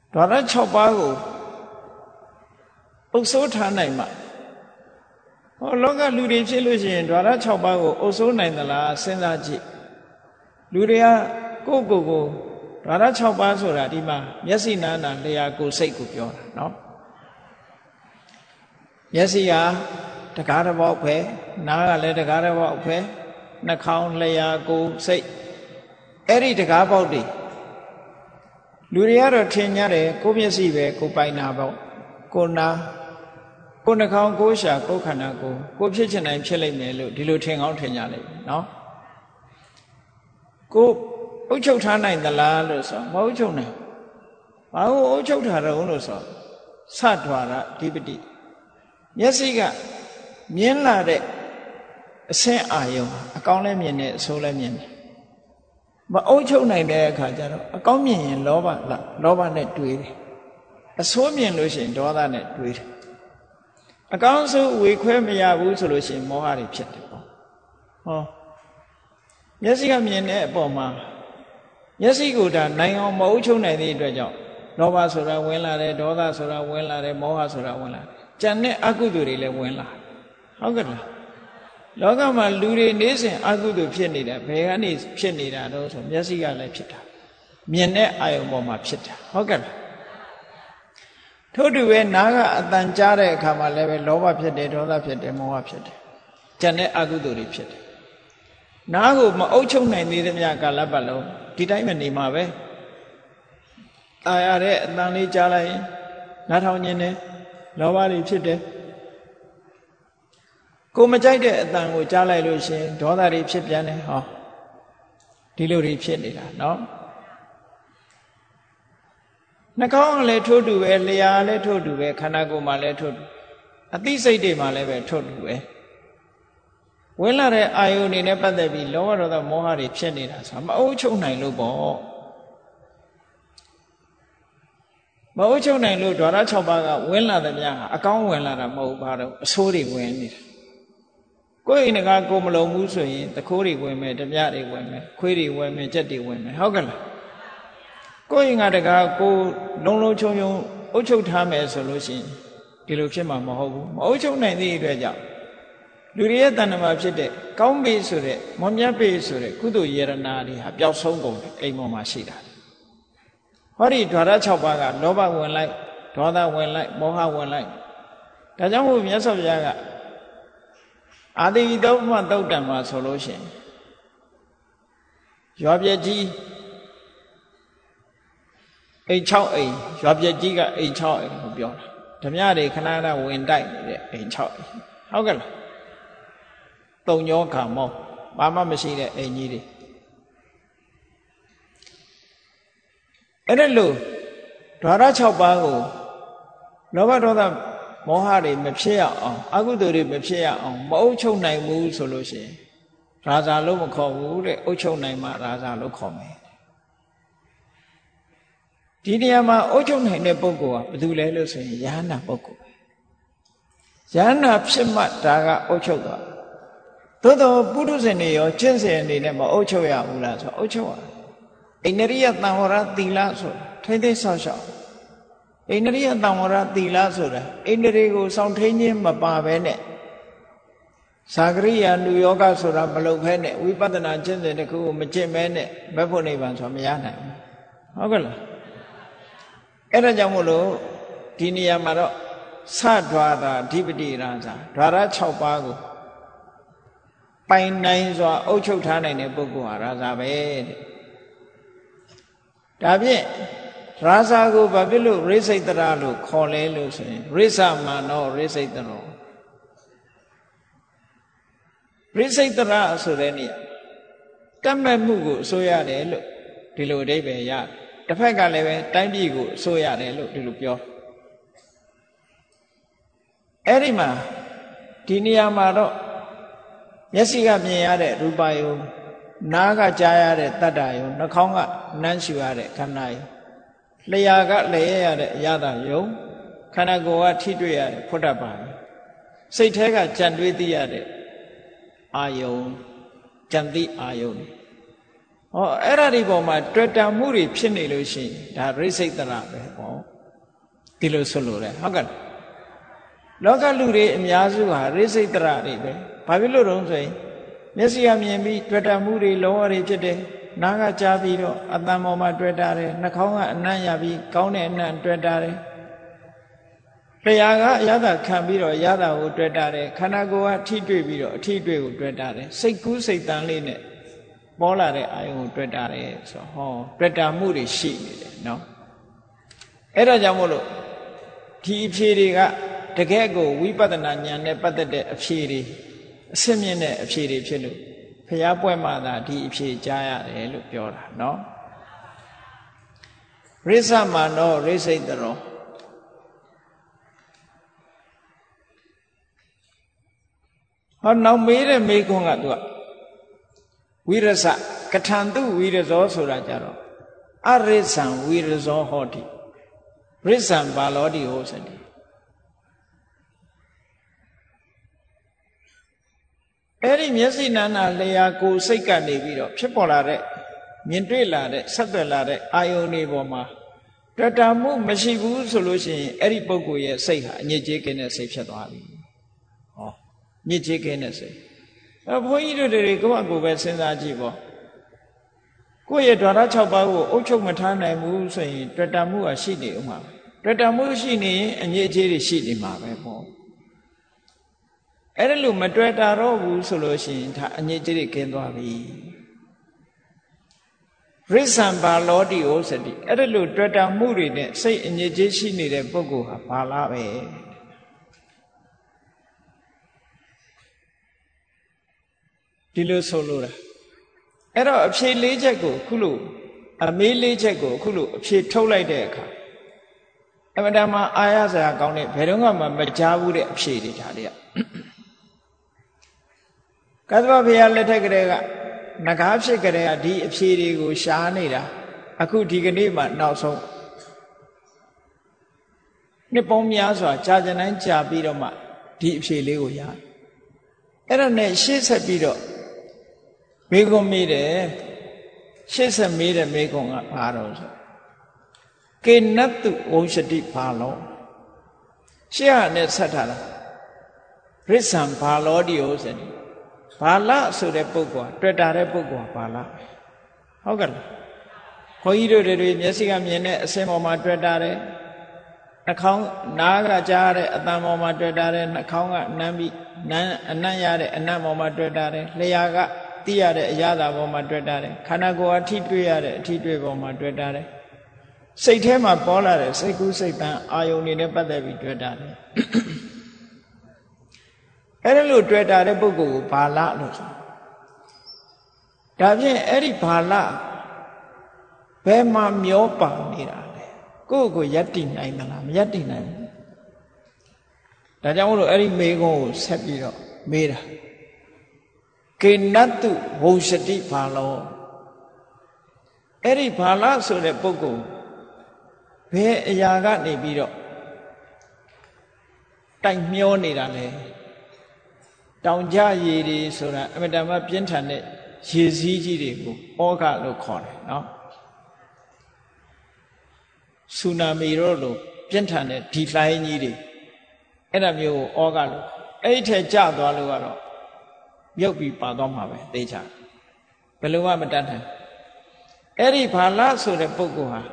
ဓာရ6ပါးကိုအုပ်စိုးထားနိုင်မှာဟောလောကလူတွေဖြစ်လို့ရှိရင်ဓာရ6ပါးကိုအုပ်စိုးနိုင်သလားစဉ်းစားကြည့်လူတွေကကိုဓာရ6ပါးဆိုတာဒီမှာမျက်စိနာနာလျှာကိုယ်စိတ်ကိုပြောတာเนาะမျက်စိကတကားတစ်ပေါက်ပဲနားကလည်းတကားတစ်ပေါက်ပဲနှာခေါင်းလျှာကိုယ်စိတ်အဲ့ဒီတကားပေါက်တွေလူတွေကတော့ထင်ကြတယ်ကိုမျက်စိပဲကိုပိုင်နာပေါ့ကိုနာကိုနှာခေါင်းကိုရှာကိုခန္ဓာကိုဖြစ်ချင်တိုင်းဖြစ်လိမ့်မယ်လို့ဒီလိုထင်ကောင်းထင်ကြလိမ့်မယ်เนาะကိုအုပ်ချုပ်ထားနိုင်သလားလို့ဆိုမအုပ်ချုပ်နိုင်ဘာလို့အုပ်ချုပ်ထားတယ်လို့ဆိုသတ္တဝါရဓိပတိမျက်စိကမြင်လာတဲ့အဆင့်အာယုံအကောင်းလည်းမြင်တယ်အဆိုးလည်းမြင်တယ်မအုပ်ချုပ်နိုင်တဲ့အခါကျတော့အကောင်းမြင်ရင်လောဘနဲ့တွေးတယ်အဆိုးမြင်လို့ရှိရင်ဒေါသနဲ့တွေးတယ်အကောင်းဆုံးဝေခွဲမရဘူးဆိုလို့ရှိရင်မောဟတွေဖြစ်တယ်ပေါ့ဟောမျက်စိကမြင်တဲ့အပေါ်မှာမျက်စိကိုဒါနိုင်အောင်မအုပ်ချုပ်နိုင်တဲ့အတွက်ကြောင့်လောဘဆိုတာဝင်လာတယ်ဒေါသဆိုတာဝင်လာတယ်မောဟဆိုတာဝင်လာတယ်ကြံတဲ့အကုသိုလ်တွေလည်းဝင်လာဟုတ်ကဲ့လားလောကမှာလူတွေနေစဉ်အကုသိုလ်ဖြစ်နေတာဘယ်ကနေဖြစ်နေတာတော့ဆိုမျက်စိကလည်းဖြစ်တာမြင်တဲ့အာယုံပေါ်မှာဖြစ်တာဟုတ်ကဲ့လားထို့တူပဲနားကအတန်ကြားတဲ့အခါမှာလည်းပဲလောဘဖြစ်တယ်ဒေါသဖြစ်တယ်မောဟဖြစ်တယ်ကြံတဲ့အကုသိုလ်တွေဖြစ်တယ်နားကိုမအုပ်ချုပ်နိုင်သေးတဲ့မြတ်ကာလပတ်လုံးဒီတိုင်းမနေမှာပဲตายရတဲ့အတန်လေးကြားလိုက်ရင်နားထောင်ခြင်းနဲ့လောဘတွေဖြစ်တယ်ကိုမကြိုက်တဲ့အတန်ကိုကြားလိုက်လို့ရှင်ဒေါသတွေဖြစ်ပြန်တယ်ဟောဒီလိုတွေဖြစ်နေတာเนาะနှာခေါင်းကလည်းထို့တူပဲလျှာလည်းထို့တူပဲခန္ဓာကိုယ်မှာလည်းထို့တူအသိစိတ်တွေမှာလည်းပဲထို့တူပဲဝင်လာတဲ့အာယုန်တွေနဲ့ပတ်သက်ပြီးလောဘဒေါသမောဟတွေဖြစ်နေတာဆိုမအုပ်ချုပ်နိုင်လို့ပေါ့မအုပ်ချုပ်နိုင်လို့ဓာရ6ပါးကဝင်လာတဲ့များအကောင်းဝင်လာတာမဟုတ်ပါတော့အဆိုးတွေဝင်နေတာကိုယ်အိမ်ကကိုမလုံးဘူးဆိုရင်တခိုးတွေဝင်မယ်ဓမြတွေဝင်မယ်ခွေးတွေဝင်မယ်ကြက်တွေဝင်မယ်ဟုတ်ကဲ့လားကိုယ်အိမ်ကတကားကိုလုံးလုံးချုံချုံအုပ်ချုပ်ထားမယ်ဆိုလို့ရှိရင်ဒီလိုဖြစ်မှာမဟုတ်ဘူးမအုပ်ချုပ်နိုင်တဲ့အတွက်ကြောင့်လူတွေရဲ့တဏ္ဍမှာဖြစ်တဲ့ကောင်းပြီဆိုတဲ့မွန်မြတ်ပြီဆိုတဲ့ကုသိုလ်ယေရနာတွေဟာပျောက်ဆုံးကုန်တယ်အိမ်ပေါ်မှာရှိတာဟောဒီဓာရ6ပါးကလောဘဝင်လိုက်ဒေါသဝင်လိုက်မောဟဝင်လိုက်ဒါကြောင့်မို့မြတ်စွာဘုရားကအာတိတုပ္ပမသုတ်တံမှာဆိုလို့ရှိရင်ရွာပြက်ကြီးအိမ်6အိမ်ရွာပြက်ကြီးကအိမ်6အိမ်ကိုပြောတာဓမြတွေခဏခဏဝင်တိုက်နေတဲ့အိမ်6အိမ်ဟုတ်ကဲ့လားတုံညောခါမောဘာမှမရှိတဲ့အိမ်ကြီးတွေအဲ့ဒါလို့ဓာရ6ပါးကိုလောဘဒေါသမောဟတွေမဖြစ်ရအောင်အကုသိုလ်တွေမဖြစ်ရအောင်မအုပ်ချုပ်နိုင်ဘူးဆိုလို့ရှိရင်ရာဇာလို့မခေါ်ဘူးတဲ့အုပ်ချုပ်နိုင်မှရာဇာလို့ခေါ်မယ်ဒီနေရာမှာအုပ်ချုပ်နိုင်တဲ့ပုဂ္ဂိုလ်ကဘယ်သူလဲလို့ဆိုရင်ယဟနာပုဂ္ဂိုလ်ယဟနာဖြစ်မှဒါကအုပ်ချုပ်သွားသို့တော်ပုထုဇဉ်တွေရောကျင့်စဉ်အနေနဲ့မအုပ်ချုပ်ရဘူးလားဆိုအုပ်ချုပ်ရအိန္ဒိယတံဝရသီလဆိုထိမ့်သိမ်းဆောက်ရှောက်အိန္ဒိယတံဝရသီလဆိုတာအိန္ဒြေကိုစောင့်ထိန်ခြင်းမပါဘဲနဲ့သာဂရိယာနုယောဂဆိုတာမလုပ်ဘဲနဲ့ဝိပဿနာကျင့်စဉ်တစ်ခုကိုမကျင့်ဘဲနဲ့ဘက်ဖို့နိဗ္ဗာန်ဆိုတာမရနိုင်ဘူးဟုတ်ကဲ့လားအဲ့ဒါကြောင့်မို့လို့ဒီနေရာမှာတော့သဒ္ဒဝါဒဓိပတိရာဇာဓာရ6ပါးကိုပိုင်နိုင်စွာအုပ်ချုပ်ထားနိုင်တဲ့ပုဂ္ဂိုလ်ဟာရာဇာပဲတဲ့ဒါဖြင့်ရာဇာကိုဘာဖြစ်လို့ရိစိတ်တရလို့ခေါ်လဲလို့ဆိုရင်ရိစ္ဆမာနောရိစိတ်တရောရိစိတ်တရဆိုတဲ့နေရာတတ်မဲ့မှုကိုအစိုးရတယ်လို့ဒီလိုအဓိပ္ပာယ်ရတယ်တစ်ဖက်ကလည်းပဲတိုင်းပြည်ကိုအစိုးရတယ်လို့ဒီလိုပြောအဲ့ဒီမှာဒီနေရာမှာတော့မျက်စိကမြင်ရတဲ့ရူပယုံနားကကြားရတဲ့တတ္တယုံနှာခေါင်းကနမ်းရှူရတဲ့ခန္ဓာယုံလျှာကလည်းရတဲ့အရသာယုံခန္ဓာကိုယ်ကထိတွေ့ရတဲ့ဖုဒ္ဓဘာယုံစိတ်ထဲကကြံတွေးသိရတဲ့အာယုံကြံသိအာယုံအဲ့ဒါဒီပေါ်မှာတွေ့တာမှုတွေဖြစ်နေလို့ရှိရင်ဒါရိစိတ်တရပဲပေါ့ဒီလိုဆိုလို့လေဟုတ်ကဲ့လောကလူတွေအများစုဟာရိစိတ်တရတွေပဲဘာဖြစ်လို့တုံးဆိုရင်မျက်စိကမြင်ပြီးတွေ့တာမှုတွေလောရဖြစ်တယ်နားကကြားပြီးတော့အတန်ပေါ်မှာတွေ့တာတယ်နှာခေါင်းကအနံ့ရပြီးကောင်းတဲ့အနံ့တွေ့တာတယ်လျှာကအရသာခံပြီးတော့ရတာကိုတွေ့တာတယ်ခန္ဓာကိုယ်ကထိတွေ့ပြီးတော့အထိတွေ့ကိုတွေ့တာတယ်စိတ်ကူးစိတ်တန်လေးနဲ့ပေါ်လာတဲ့အာယုံကိုတွေ့တာတယ်ဆိုဟောတွေ့တာမှုတွေရှိနေတယ်နော်အဲ့ဒါကြောင့်မို့လို့ဒီအဖြေတွေကတကယ်ကိုဝိပဿနာဉာဏ်နဲ့ပတ်သက်တဲ့အဖြေတွေအစစ်မြင့်တဲ့အဖြေတွေဖြစ်လို့ဘုရားပွဲမှာသာဒီအဖြေကြားရတယ်လို့ပြောတာနော်ရိစ္ဆမာနောရိစိတ်တရောဟောနောက်မေးတဲ့မေးခွန်းကသူကဝိရစကထံတုဝိရဇောဆိုတာကြတော့အရိစ္ဆံဝိရဇောဟောတိရိစ္ဆံဘာလောတိဟောစတိအဲ့ဒီမျက်စိနာနာလျာကိုယ်စိတ်ကနေပြီးတော့ဖြစ်ပေါ်လာတဲ့မြင်တွေ့လာတဲ့ဆက်သွယ်လာတဲ့အာယုန်တွေပေါ်မှာတွေ့တာမှုမရှိဘူးဆိုလို့ရှိရင်အဲ့ဒီပုဂ္ဂိုလ်ရဲ့စိတ်ဟာအညစ်အကြေးကင်းတဲ့စိတ်ဖြစ်သွားပြီဟောညစ်ကြေးကင်းတဲ့စိတ်ဘုန်းကြီးတို့တွေကိုယ့်အကိုပဲစဉ်းစားကြည့်ပေါ့ကိုယ့်ရဲ့ဓာရ6ပါးကိုအုပ်ချုပ်မထားနိုင်ဘူးဆိုရင်တွေ့တာမှုကရှိနေဥမှာတွေ့တာမှုရှိနေရင်အညစ်အကြေးတွေရှိနေမှာပဲပေါ့အဲ့ဒါလို့မတွေ့တာတော့ဘူးဆိုလို့ရှိရင်ဒါအညစ်အကြေးတွေကင်းသွားပြီရိစ္ဆံဘာလောတိဩစတိအဲ့ဒါလို့တွေ့တာမှုတွေနဲ့စိတ်အညစ်အကြေးရှိနေတဲ့ပုဂ္ဂိုလ်ဟာဘာလားပဲဒီလိုဆိုလို့တာအဲ့တော့အဖြေ၄ချက်ကိုခုလို့အမေး၄ချက်ကိုခုလို့အဖြေထုတ်လိုက်တဲ့အခါအမှန်တမ်းအာရစရာကောင်းတဲ့ဘယ်တော့မှမကြားဘူးတဲ့အဖြေတွေဒါတွေကကသဗ္ဗဘုရားလက်ထက်ကလေးကငကားဖြစ်ကြတဲ့ဒီအဖြေတွေကိုရှားနေတာအခုဒီကနေ့မှနောက်ဆုံးနှစ်ပေါင်းများစွာကြာကြတိုင်းကြာပြီးတော့မှဒီအဖြေလေးကိုရအဲ့ဒါနဲ့ရှေ့ဆက်ပြီးတော့မေကွန်မေးတယ်ရှေ့ဆက်မေးတဲ့မေကွန်ကဘာတော့ဆိုကေနတ်တုဝုရှတိဘာလောရှေ့ကနဲ့ဆက်ထားတာရိစ္ဆံဘာလောတိဟောစတိဘာလဆိုတဲ့ပုဂ္ဂိုလ်တွေ့တာတဲ့ပုဂ္ဂိုလ်ဘာလဟုတ်ကဲ့ခွန်ကြီးတို့တွေမျက်စိကမြင်တဲ့အစင်းပေါ်မှာတွေ့တာတဲ့နှာခေါင်းနားကကြားတဲ့အသံပေါ်မှာတွေ့တာတဲ့နှာခေါင်းကနမ်းပြီးအနံ့ရတဲ့အနံ့ပေါ်မှာတွေ့တာတဲ့လျှာကသိရတဲ့အရာသာပေါ်မှာတွေ့တာတဲ့ခန္ဓာကိုယ်အထိတွေ့ရတဲ့အထိတွေ့ပေါ်မှာတွေ့တာတဲ့စိတ်ထဲမှာပေါ်လာတဲ့စိတ်ကူးစိတ်တန်အာယုန်တွေနဲ့ပတ်သက်ပြီးတွေ့တာတဲ့အဲ့ဒါလို့တွေ့တာတဲ့ပုဂ္ဂိုလ်ကိုဘာလလို့ဆိုဒါဖြင့်အဲ့ဒီဘာလဘယ်မှာမျောပါနေတာလဲကိုယ့်ကိုယက်တည်နိုင်သလားမယက်တည်နိုင်ဘူးဒါကြောင့်မို့လို့အဲ့ဒီမေကုန်းကိုဆက်ပြီးတော့မေးတာကေနတ်တုဝုရှတိဘာလောအဲ့ဒီဘာလဆိုတဲ့ပုဂ္ဂိုလ်ဘယ်အရာကနေပြီးတော့တိုက်မျောနေတာလဲတောင်ကြရည်တွေဆိုတာအမတမပြင်းထန်တဲ့ရေစည်းကြီးတွေကိုဩဃလို့ခေါ်တယ်နော်ဆူနာမီတို့လိုပြင်းထန်တဲ့ဒီလှိုင်းကြီးတွေအဲ့ဒါမျိုးကိုဩဃလို့အဲ့ဒီထဲကျသွားလို့ကတော့မြုပ်ပြီးပါသွားမှာပဲသိချဘယ်လိုမှမတတ်နိုင်အဲ့ဒီဘာလဆိုတဲ့ပုဂ္ဂိုလ်ဟာ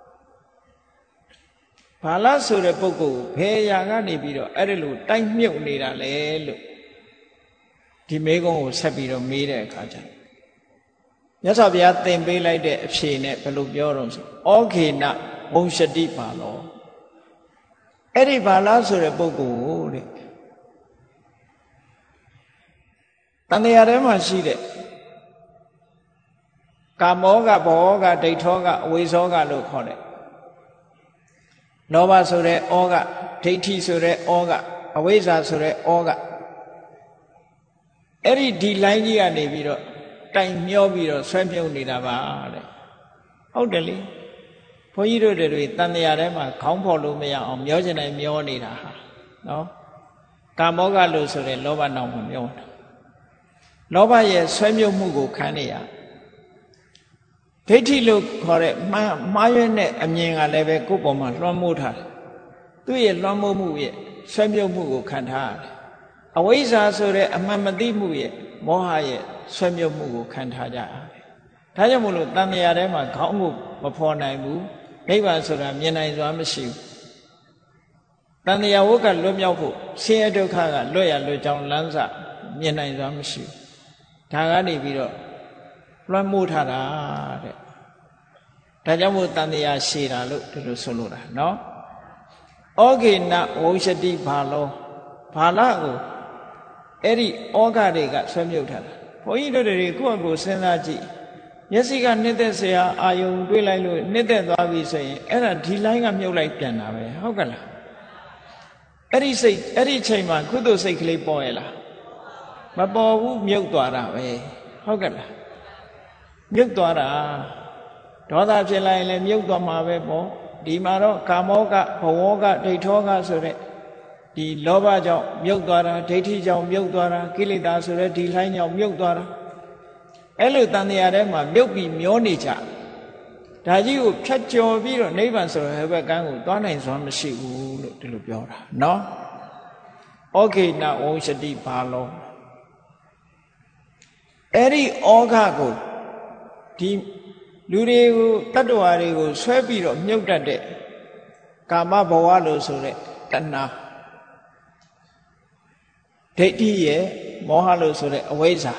ဘာလဆိုတဲ့ပုဂ္ဂိုလ်ဘယ်အရာကနေပြီးတော့အဲ့ဒီလိုတိုက်မြုပ်နေတာလဲလို့ဒီမေကုန်းကိုဆက်ပြီးတော့မေးတဲ့အခါကျမြတ်စွာဘုရားသင်ပေးလိုက်တဲ့အဖြေနဲ့ဘယ်လိုပြောတော့ဆိုဩခေနဝုရှတိဘာလောအဲ့ဒီဘာလားဆိုတဲ့ပုဂ္ဂိုလ်ကိုတဲ့တန်တရားထဲမှာရှိတဲ့ကာမောကဘောကဒိဋ္ဌောကအဝိဇ္ဇောကလို့ခေါ်တဲ့လောဘဆိုတဲ့ဩကဒိဋ္ဌိဆိုတဲ့ဩကအဝိဇ္ဇာဆိုတဲ့ဩကအဲ့ဒီလိုင်းကြီးကနေပြီးတော့တိုင်မျောပြီးတော့ဆွဲမြုပ်နေတာပါတဲ့ဟုတ်တယ်လေဘုန်းကြီးတို့တွေတန်တရားထဲမှာခေါင်းဖော်လို့မရအောင်မျောချင်တိုင်းမျောနေတာဟာနော်ကာမောကလို့ဆိုတဲ့လောဘနောက်မှာမျောတာလောဘရဲ့ဆွဲမြုပ်မှုကိုခံနေရဒိဋ္ဌိလို့ခေါ်တဲ့မှားရွံ့တဲ့အမြင်ကလည်းပဲကိုယ့်ပေါ်မှာလွှမ်းမိုးထားတယ်သူ့ရဲ့လွှမ်းမိုးမှုရဲ့ဆွဲမြုပ်မှုကိုခံထားရတယ်အဝိဇ္ဇာဆိုတဲ့အမှန်မသိမှုရဲ့မောဟရဲ့ဆွဲမြုပ်မှုကိုခံထားကြရတယ်ဒါကြောင့်မို့လို့တန်တရားထဲမှာခေါင်းကိုမဖော်နိုင်ဘူးနိဗ္ဗာန်ဆိုတာမြင်နိုင်စွာမရှိဘူးတန်တရားဝတ်ကလွတ်မြောက်ဖို့ဆင်းရဲဒုက္ခကလွတ်ရလွတ်ကြောင်းလမ်းစမြင်နိုင်စွာမရှိဘူးဒါကနေပြီးတော့လွှမ်းမိုးထားတာတဲ့ဒါကြောင့်မို့တန်တရားရှည်တာလို့ဒီလိုဆိုလိုတာနော်ဩဃေနဝုရှတိဘာလောဘာလကိုအဲ့ဒီဩဃတွေကဆွဲမြုပ်ထားတာဘုန်းကြီးတို့တွေကိုယ့်အကိုစဉ်းစားကြည့်မျက်စိကနှစ်သက်เสียအာယုံတွေးလိုက်လို့နှစ်သက်သွားပြီဆိုရင်အဲ့ဒါဒီလိုင်းကမြုပ်လိုက်ပြန်တာပဲဟုတ်ကလားအဲ့ဒီစိတ်အဲ့ဒီချိန်မှာကုသိုလ်စိတ်ကလေးပေါ်ရလားမပေါ်ဘူးမြုပ်သွားတာပဲဟုတ်ကလားမြုပ်သွားတာဒေါသဖြစ်လိုက်ရင်လည်းမြုပ်သွားမှာပဲပေါ့ဒီမှာတော့ကာမောကဘဝောကဒိဋ္ဌောကဆိုတဲ့ဒီလောဘကြောင့်မြုပ်သွားတာဒိဋ္ဌိကြောင့်မြုပ်သွားတာကိလေသာဆိုတဲ့ဒီလှိုင်းကြောင့်မြုပ်သွားတာအဲ့လိုတန်တရားထဲမှာမြုပ်ပြီးမျောနေကြဒါကြီးကိုဖြတ်ကျော်ပြီးတော့နိဗ္ဗာန်ဆိုတဲ့ဘက်ကန်းကိုသွားနိုင်စွမ်းမရှိဘူးလို့ဒီလိုပြောတာနော်ဩခေနဝုရှတိဘာလောအဲ့ဒီဩဃကိုဒီလူတွေကိုတတ္တဝါတွေကိုဆွဲပြီးတော့မြုပ်တတ်တဲ့ကာမဘဝလို့ဆိုတဲ့တဏှာဒိဋ္ဌိရဲ့မောဟလို့ဆိုတဲ့အဝိဇ္ဇာ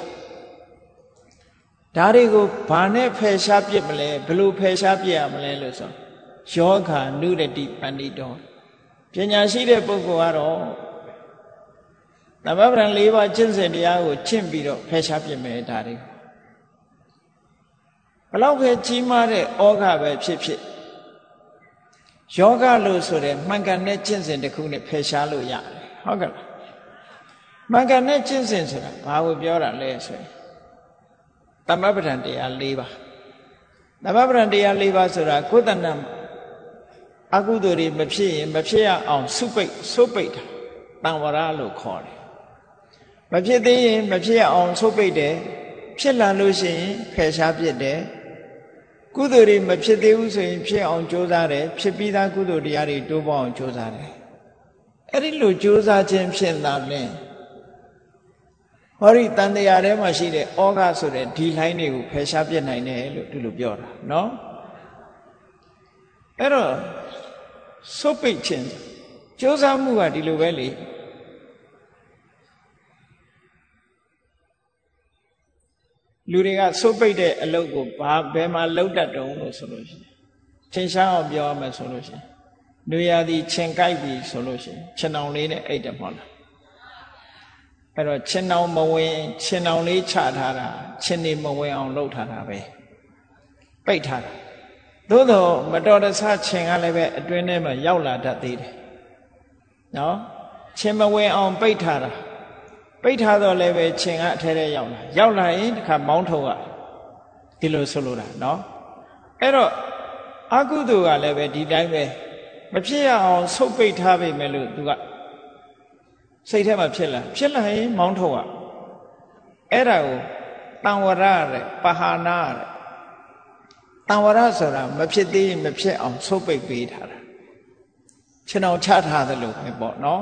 ဒါတွေကိုဘာနဲ့ဖယ်ရှားပြစ်မလဲဘယ်လိုဖယ်ရှားပြစ်ရမလဲလို့ဆိုယောဂာနုရတိပဏိတောပညာရှိတဲ့ပုဂ္ဂိုလ်ကတော့သမဗ္ဗံ၄ပါးကျင့်စဉ်တရားကိုကျင့်ပြီးတော့ဖယ်ရှားပြစ်မယ်ဒါတွေဘလောက်ပဲကြီးမားတဲ့ဩဃပဲဖြစ်ဖြစ်ယောဂလို့ဆိုတဲ့မှန်ကန်တဲ့ကျင့်စဉ်တစ်ခုနဲ့ဖယ်ရှားလို့ရတယ်ဟုတ်ကဲ့လားမှန်ကန်တဲ့ကျင့်စဉ်ဆိုတာဘာကိုပြောတာလဲဆိုရင်သမဗ္ဗံတရား၄ပါးသမဗ္ဗံတရား၄ပါးဆိုတာကိုယ်တဏ္ဍအကုသိုလ်တွေမဖြစ်ရင်မဖြစ်ရအောင်စုပိတ်တာတံဝရလို့ခေါ်တယ်မဖြစ်သေးရင်မဖြစ်ရအောင်စုပိတ်တယ်ဖြစ်လာလို့ရှိရင်ဖယ်ရှားပြစ်တယ်ကုသိုလ်တွေမဖြစ်သေးဘူးဆိုရင်ဖြစ်အောင်ကြိုးစားတယ်ဖြစ်ပြီးသားကုသိုလ်တရားတွေတိုးပေါအောင်ကြိုးစားတယ်အဲ့ဒီလိုကြိုးစားခြင်းဖြင့်သာလျှင်ဟောဒီတန်တရားထဲမှာရှိတဲ့ဩဃဆိုတဲ့ဒီလိုင်းတွေကိုဖယ်ရှားပြစ်နိုင်တယ်လို့ဒီလိုပြောတာနော်အဲ့တော့စုပ်ပိတ်ခြင်းကြိုးစားမှုကဒီလိုပဲလေလူတွေကစုပ်ပိတ်တဲ့အလုပ်ကိုဘယ်မှာလုပ်တတ်တုံးလို့ဆိုလို့ရှိရင်ထင်ရှားအောင်ပြောရမယ်ဆိုလို့ရှိရင်နွေရာသီခြင်ကြိုက်ပြီဆိုလို့ရှိရင်ခြင်တောင်လေးနဲ့အိတ်တယ်မဟုတ်လားအဲ့တော့ခြင်တောင်မဝင်ခြင်တောင်လေးချထားတာခြင်နေမဝင်အောင်လုပ်ထားတာပဲပိတ်ထားတာသို့တော့မတော်တဆခြင်ကလည်းပဲအတွင်းထဲမှာရောက်လာတတ်သေးတယ်နော်ခြင်မဝင်အောင်ပိတ်ထားတာပိတ်ထားတော့လည်းပဲခြင်ကအထဲထဲရောက်လာရင်တခါမောင်းထုတ်ရဒီလိုဆိုလိုတာနော်အဲ့တော့အကုသိုလ်ကလည်းပဲဒီတိုင်းပဲမဖြစ်ရအောင်ဆုပ်ပိတ်ထားပြီမဲ့လို့သူကစိတ်ထဲမှာဖြစ်လာရင်မောင်းထုတ်ရအဲ့ဒါကိုတံဝရတဲ့ပဟာနာတဲ့တံဝရဆိုတာမဖြစ်သေးရင်မဖြစ်အောင်ဆုပ်ပိတ်ပေးထားတာခြင်အောင်ချထားသလိုပဲပေါ့နော်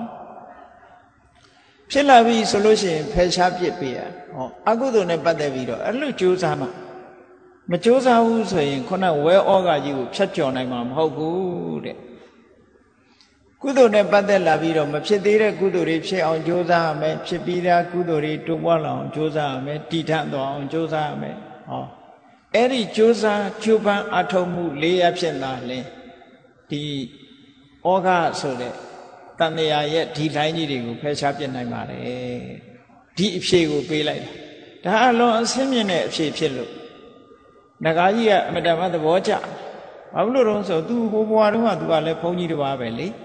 ဖြစ်လာပြီဆိုလို့ရှိရင်ဖယ်ရှားပြစ်ပေးရဟောအကုသိုလ်နဲ့ပတ်သက်ပြီးတော့အဲ့လိုကြိုးစားမှမကြိုးစားဘူးဆိုရင်ခုနဝဲဩဃကြီးကိုဖြတ်ကျော်နိုင်မှာမဟုတ်ဘူးတဲ့ကုသိုလ်နဲ့ပတ်သက်လာပြီးတော့မဖြစ်သေးတဲ့ကုသိုလ်တွေဖြစ်အောင်ကြိုးစားရမယ်ဖြစ်ပြီးသားကုသိုလ်တွေတိုးပွားလာအောင်ကြိုးစားရမယ်တည်ထသွားအောင်ကြိုးစားရမယ်ဟောအဲ့ဒီကြိုးစားကြိုးပမ်းအထောက်မှု၄ရဖြစ်လာလင်ဒီဩဃဆိုတဲ့တန်တရားရဲ့ဒီလိုင်းကြီးတွေကိုဖယ်ရှားပြစ်နိုင်ပါတယ်ဒီအဖြေကိုပေးလိုက်တာဒါအလွန်အဆင်းမြင့်တဲ့အဖြေဖြစ်လို့ငကားကြီးကအမတမသဘောကျဘာလို့လို့ဆိုသူဟိုဘွားတုန်းကသူကလည်းဘုန်းကြီးတစ်ပါးပဲလေ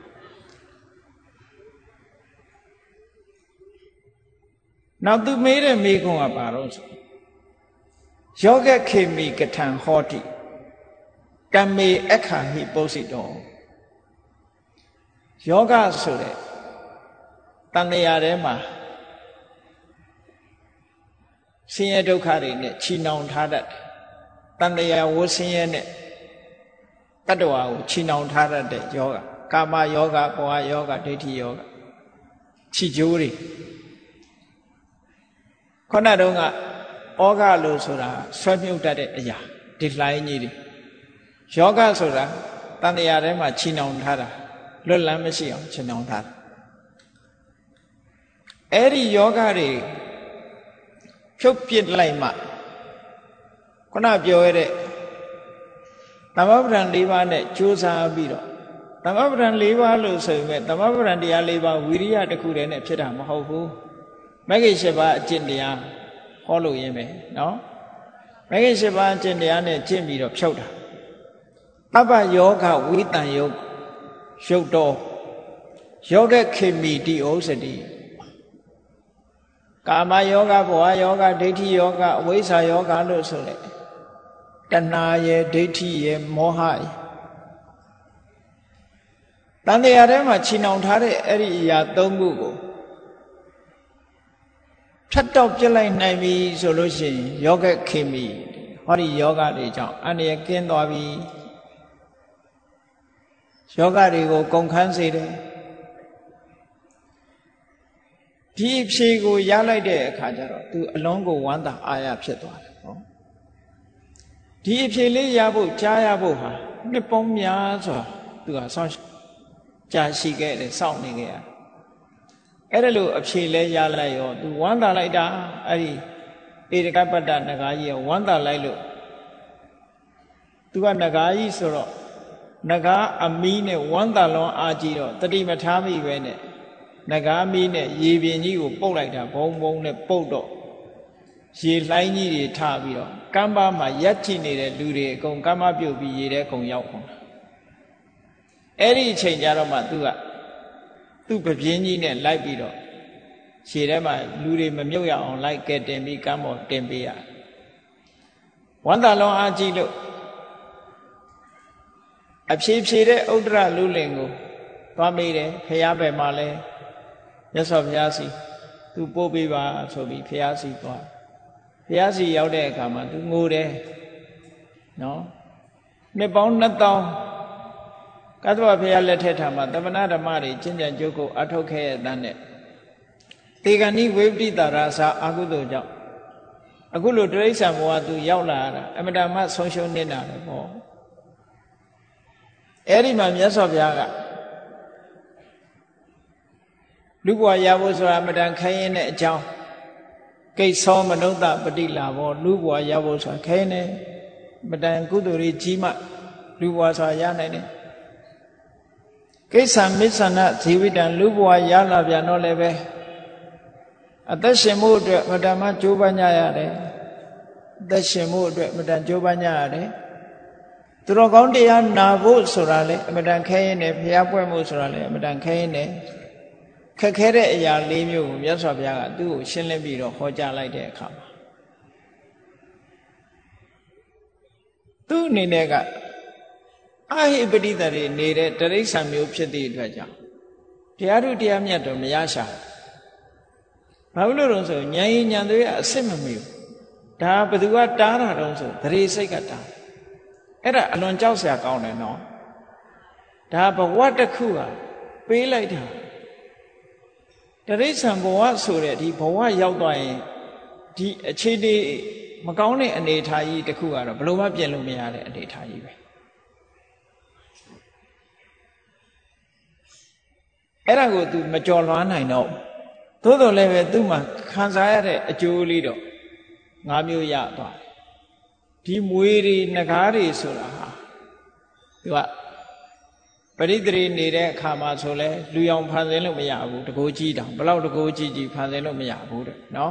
နောက်သူမေးတဲ့မေးခွန်းကဘာလို့ဆိုယောဂခေမိကထံဟောတိကမေအခါဟိပုစိတောယောဂဆိုတဲ့တန်တရားထဲမှာဆင်းရဲဒုက္ခတွေနဲ့ချီနှောင်ထားတတ်တယ်တန်တရားဝဆင်းရဲနဲ့တတ္တဝါကိုချီနှောင်ထားတတ်တဲ့ယောဂကာမယောဂဘဝယောဂဒိဋ္ဌိယောဂချီကျိုးတွေခုနတုန်းကဩဃလို့ဆိုတာဆွဲမြုပ်တတ်တဲ့အရာဒီလှိုင်းကြီးတွေယောဂဆိုတာတန်တရားထဲမှာချီနှောင်ထားတာလွတ်လပ်မရှိအောင်ချီနှောင်ထားတာအဲ့ဒီယောဂတွေဖြုတ်ပစ်လိုက်မှခုနပြောရတဲ့သမဗ္ဗရံ၄ပါးနဲ့ကြိုးစားပြီးတော့သမဗ္ဗရံ၄ပါးလို့ဆိုရင်သမဗ္ဗရံတရား၄ပါးဝိရိယတစ်ခုတည်းနဲ့ဖြစ်တာမဟုတ်ဘူးမဂ္ဂင်၈ပါးအကျင့်တရားဟောလို့ရင်းပဲနော်မဂ္ဂင်၈ပါးအကျင့်တရားနဲ့ကျင့်ပြီးတော့ဖြုတ်တာအပ္ပယောဂဝိတံယုတ်ရုပ်တော်ယောဂခေမီတိဩစတိကာမယောဂဘဝယောဂဒိဋ္ဌိယောဂအဝိဇ္ဇာယောဂလို့ဆိုတဲ့တဏှာရဲ့ဒိဋ္ဌိရဲ့မောဟရဲ့တန်တရားထဲမှာချီနှောင်ထားတဲ့အဲ့ဒီအရာ၃ခုကိုဖြတ်တောက်ပြစ်လိုက်နိုင်ပြီဆိုလို့ရှိရင်ယောဂခေမီဟောဒီယောဂတွေကြောင့်အန္တရာယ်ကင်းသွားပြီယောဂတွေကိုကုန်ခန်းစေတယ်ဒီအဖြေကိုရလိုက်တဲ့အခါကျတော့သူအလုံးကိုဝမ်းသာအားရဖြစ်သွားတယ်ဟောဒီအဖြေလေးရဖို့ကြားရဖို့ဟာနှစ်ပေါင်းများစွာသူကဆောင်းကြာရှိခဲ့တယ်စောင့်နေခဲ့ရအဲ့ဒါလို့အဖြေလဲရလိုက်ရောသူဝမ်းသာလိုက်တာအဲ့ဒီဧရကပတ္တနဂါကြီးကဝမ်းသာလိုက်လို့သူကနဂါကြီးဆိုတော့နဂါအမီးနဲ့ဝမ်းသာလွန်အားကြီးတော့တတိမထားမိပဲနဲ့နဂါမီးနဲ့ရေပြင်ကြီးကိုပုတ်လိုက်တာဘုံဘုံနဲ့ပုတ်တော့ရေလှိုင်းကြီးတွေထပြီးတော့ကမ်းပါမှာရက်ကြည့်နေတဲ့လူတွေအကုန်ကမ်းပါပြုတ်ပြီးရေထဲကုန်ရောက်ကုန်အဲ့ဒီအချိန်ကျတော့မှသူ့ပပြင်းကြီးနဲ့လိုက်ပြီးတော့ရေထဲမှာလူတွေမမြုပ်ရအောင်လိုက်ကဲတင်ပြီးကမ်းပေါ်တင်ပေးရဝန္တာလွန်အားကြီးလို့အဖြေဖြေတဲ့ဥဒ္ဒရလူလင်ကိုသွားမေးတယ်ဖះဘယ်မှာလဲမြတ်စွာဘုရားစီသူပို့ပေးပါဆိုပြီးဖះစီသွားဖះစီရောက်တဲ့အခါမှာသူငိုတယ်နော်နှစ်ပေါင်း2000ကတ္တဝဘုရားလက်ထက်ထာမှာသမဏဓမ္မတွေကျင့်ကြံကြိုးကိုအထုတ်ခဲ့ရတဲ့နဲ့တေဂဏိဝိပတိတာရသာအာဟုသောကြောင့်အခုလိုတိရစ္ဆာန်ဘဝသူရောက်လာတာအမတမဆုံးရှုံးနေတာလေပေါ့အဲ့ဒီမှာမြတ်စွာဘုရားကလူဘဝရဖို့ဆိုတာအမတန်ခိုင်းရင်တဲ့အကြောင်းကိသောမနုဿပတိလာဘောလူဘဝရဖို့ဆိုတာခိုင်းနေအမတန်ကုသိုလ်ကြီးကြီးမှလူဘဝဆိုတာရနိုင်တယ်ကိစ္စမစ္ဆနဇီဝိတံလူဘဝရလာပြန်တော့လည်းပဲအသက်ရှင်မှုအတွက်မတန်မှကြိုးပမ်းကြရတယ်အသက်ရှင်မှုအတွက်မတန်ကြိုးပမ်းကြရတယ်သူတော်ကောင်းတရားနာဖို့ဆိုတာလေအမတန်ခဲရင်နဲ့ဘုရားပွဲမှုဆိုတာလေအမတန်ခဲရင်နဲ့ခက်ခဲတဲ့အရာ၄မျိုးကိုမြတ်စွာဘုရားကသူ့ကိုရှင်းလင်းပြီးတော့ဟောကြားလိုက်တဲ့အခါမှာသူ့အနေနဲ့ကအဟိပတိတ္တတွေနေတဲ့တိရစ္ဆာန်မျိုးဖြစ်သည့်အတွက်ကြောင့်တရားထုတရားမြတ်တော့မရရှာဘာလို့လို့ဆိုဉာဏ်ရည်ဉာဏ်တွေကအစစ်မမီဘူးဒါဘယ်သူကတားတာတုံးဆိုသရေစိတ်ကတားအဲ့ဒါအလွန်ကြောက်စရာကောင်းတယ်နော်ဒါဘဝတစ်ခုဟာပေးလိုက်တာတရိစ္ဆာန်ဘဝဆိုတဲ့ဒီဘဝရောက်သွားရင်ဒီအခြေအနေမကောင်းတဲ့အနေအထားကြီးတစ်ခုကတော့ဘယ်လိုမှပြင်လို့မရတဲ့အနေအထားကြီးပဲအဲ့ဒါကို तू မကြော်လွှမ်းနိုင်တော့သို့တော်လည်းပဲသူ့မှာခံစားရတဲ့အကျိုးလေးတော့၅မျိုးရသွားတယ်ဒီမွေတွေငကားတွေဆိုတာဟာသူကပရိသေရီနေတဲ့အခါမှာဆိုလဲလူရောင်ဖန်ဆင်းလို့မရဘူးတကိုးကြီးတောင်ဘလောက်တကိုးကြီးကြီးဖန်ဆင်းလို့မရဘူးတဲ့နော်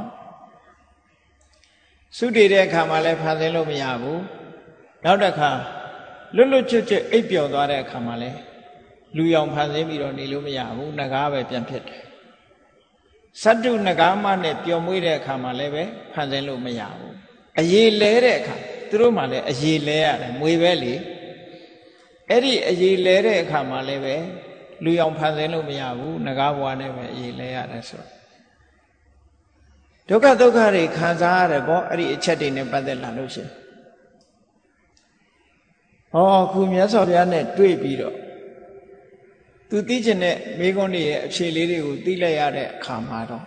စုတည်တဲ့အခါမှာလဲဖန်ဆင်းလို့မရဘူးနောက်တစ်ခါလွတ်လွတ်ချွတ်ချွတ်အိပ်ပျော်သွားတဲ့အခါမှာလဲလူရောင်ဖန်ဆင်းပြီးတော့နေလို့မရဘူးငကားပဲပြန်ဖြစ်တယ်စတ္တုငကားမနဲ့ပျော်မွေးတဲ့အခါမှာလဲပဲဖန်ဆင်းလို့မရဘူးအရေးလဲတဲ့အခါသူတို့မှလည်းအရေးလဲရတယ်မွေပဲလေအဲ့ဒီအရေးလဲတဲ့အခါမှာလည်းပဲလူရောင်ဖန်ဆင်းလို့မရဘူးငကားဘဝနဲ့ပဲအရေးလဲရတယ်ဆိုဒုက္ခတွေခံစားရတယ်ပေါ့အဲ့ဒီအချက်တွေနဲ့ပတ်သက်လာလို့ရှိရင်ဟောခုမြတ်စွာဘုရားနဲ့တွေ့ပြီးတော့သူသိကျင်တဲ့မိဂုံးတွေရဲ့အဖြေလေးတွေကိုသိလိုက်ရတဲ့အခါမှာတော့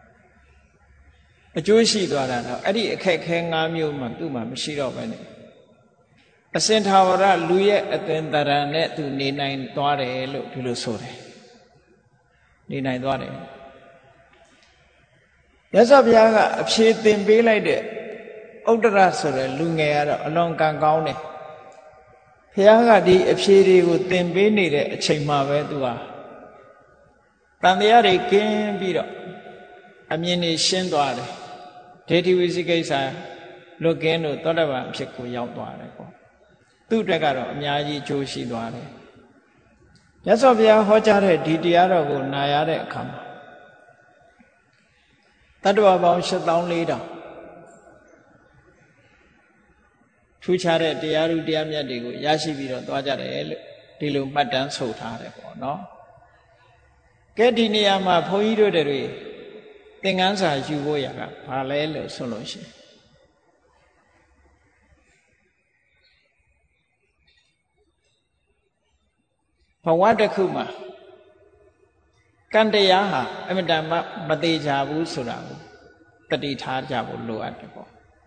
အကျိုးရှိသွားတာတော့အဲ့ဒီအခက်ခဲ၅မျိုးမှသူ့မှာမရှိတော့ပဲနဲ့အစင်ထာဝရလူရဲ့အသွင်တရံနဲ့သူနေနိုင်သွားတယ်လို့ဒီလိုဆိုတယ်နေနိုင်သွားတယ်မြတ်စွာဘုရားကအဖြေသင်ပေးလိုက်တဲ့ဥဒ္ဒရဆိုတဲ့လူငယ်ကတော့အလွန်ကံကောင်းတယ်ဘုရားကဒီအဖြေတွေကိုသင်ပေးနေတဲ့အချိန်မှာပဲသူဟာတန်တရားတွေကင်းပြီးတော့အမြင်တွေရှင်းသွားတယ်ဒေတိဝိသိကိစ္စလွတ်ကင်းလို့သောတပန်အဖြစ်ကိုရောက်သွားတယ်ပေါ့သူ့အတွက်ကတော့အများကြီးကြိုးရှိသွားတယ်မြတ်စွာဘုရားဟောကြားတဲ့ဒီတရားတော်ကိုနာရတဲ့အခါမှာတတ္တဝါပေါင်း84,000ထူးခြားတဲ့တရားဥတရားမြတ်တွေကိုရရှိပြီးတော့သွားကြတယ်လို့ဒီလိုမှတ်တမ်းဆုပ်ထားတယ်ပေါ့နော်ကဲဒီနေရာမှာဘုန်းကြီးတို့တွေသင်္ကန်းစာယူဖို့ရကဘာလဲလို့ဆိုလို့ရှိရင်ဘဝတစ်ခုမှာကံတရားဟာအမြဲတမ်းမသေးကြဘူးဆိုတာကိုတတိထားကြဖို့လိုအပ်တယ်ပေါ့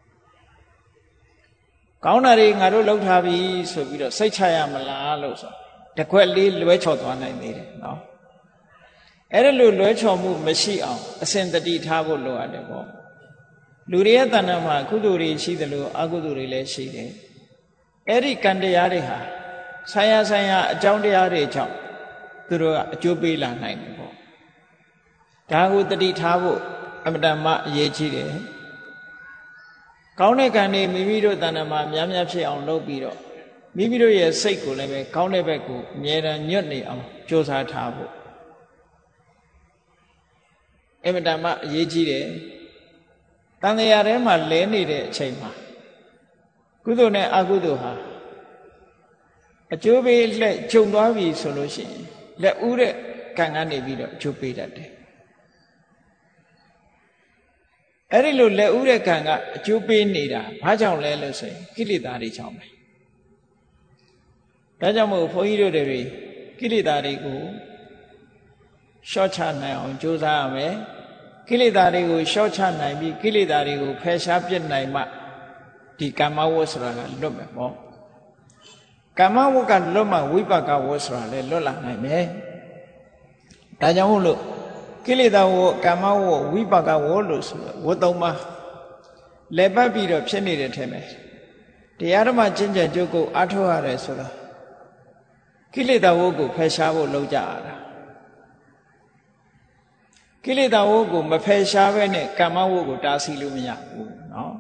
ကောင်းတာတွေငါတို့လုပ်ထားပြီဆိုပြီးတော့စိတ်ချရမလားလို့ဆိုတကွက်လေးလွဲချော်သွားနိုင်သေးတယ်နော်အဲ့ဒါလို့လွဲချော်မှုမရှိအောင်အစဉ်တတိထားဖို့လိုအပ်တယ်ပေါ့လူတွေရဲ့တဏ္ဍာမှာကုသိုလ်တွေရှိတယ်လို့အကုသိုလ်တွေလည်းရှိတယ်အဲ့ဒီကံတရားတွေဟာဆိုင်ရာအကြောင်းတရားတွေကြောင့်သူတို့ကအကျိုးပေးလာနိုင်တယ်ပေါ့ဒါကိုတတိထားဖို့အမတန်မှအရေးကြီးတယ်ကောင်းတဲ့ကံတွေမိမိတို့တဏ္ဍာမှာများများဖြစ်အောင်လုပ်ပြီးတော့မိမိတို့ရဲ့စိတ်ကိုလည်းပဲကောင်းတဲ့ဘက်ကိုအမြဲတမ်းညွတ်နေအောင်ကြိုးစားထားဖို့အမတန်မှအရေးကြီးတယ်တန်တရားထဲမှာလဲနေတဲ့အချိန်မှာကုသိုလ်နဲ့အကုသိုလ်ဟာအကျိုးပေးလက်ကျုံသွားပြီဆိုလို့ရှိရင်လက်ဥတဲ့ကံကနေပြီးတော့အကျိုးပေးတတ်တယ်အဲ့ဒီလိုလက်ဥတဲ့ကံကအကျိုးပေးနေတာဘာကြောင့်လဲလို့ဆိုရင်ကိလေသာတွေကြောင့်ပဲဒါကြောင့်မို့ဘုန်းကြီးတို့တွေကိလေသာတွေကိုရှော့ချနိုင်အောင်ကြိုးစားရမယ်ကိလေသာတွေကိုရှော့ချနိုင်ပြီးကိလေသာတွေကိုဖယ်ရှားပြစ်နိုင်မှဒီကမ္မဝတ်ဆိုတာကလွတ်မယ်ပေါ့ကမ္မဝတ်ကလွတ်မှဝိပဿနာဝတ်ဆိုတာလည်းလွတ်လာနိုင်မယ်ဒါကြောင့်မို့လို့ကိလေသာဝတ်ကမ္မဝတ်ဝိပဿနာဝတ်လို့ဆိုဝတ်သုံးပါးလက်ပတ်ပြီးတော့ဖြစ်နေတဲ့ထဲမှာတရားဓမ္မကျင့်ကြံကြိုးကိုအားထုတ်ရတယ်ဆိုတာကိလေသာဝတ်ကိုဖယ်ရှားဖို့လုပ်ကြရတာကိလေသာဝတ်ကိုမဖယ်ရှားဘဲနဲ့ကမ္မဝတ်ကိုတားဆီးလို့မရဘူးနော်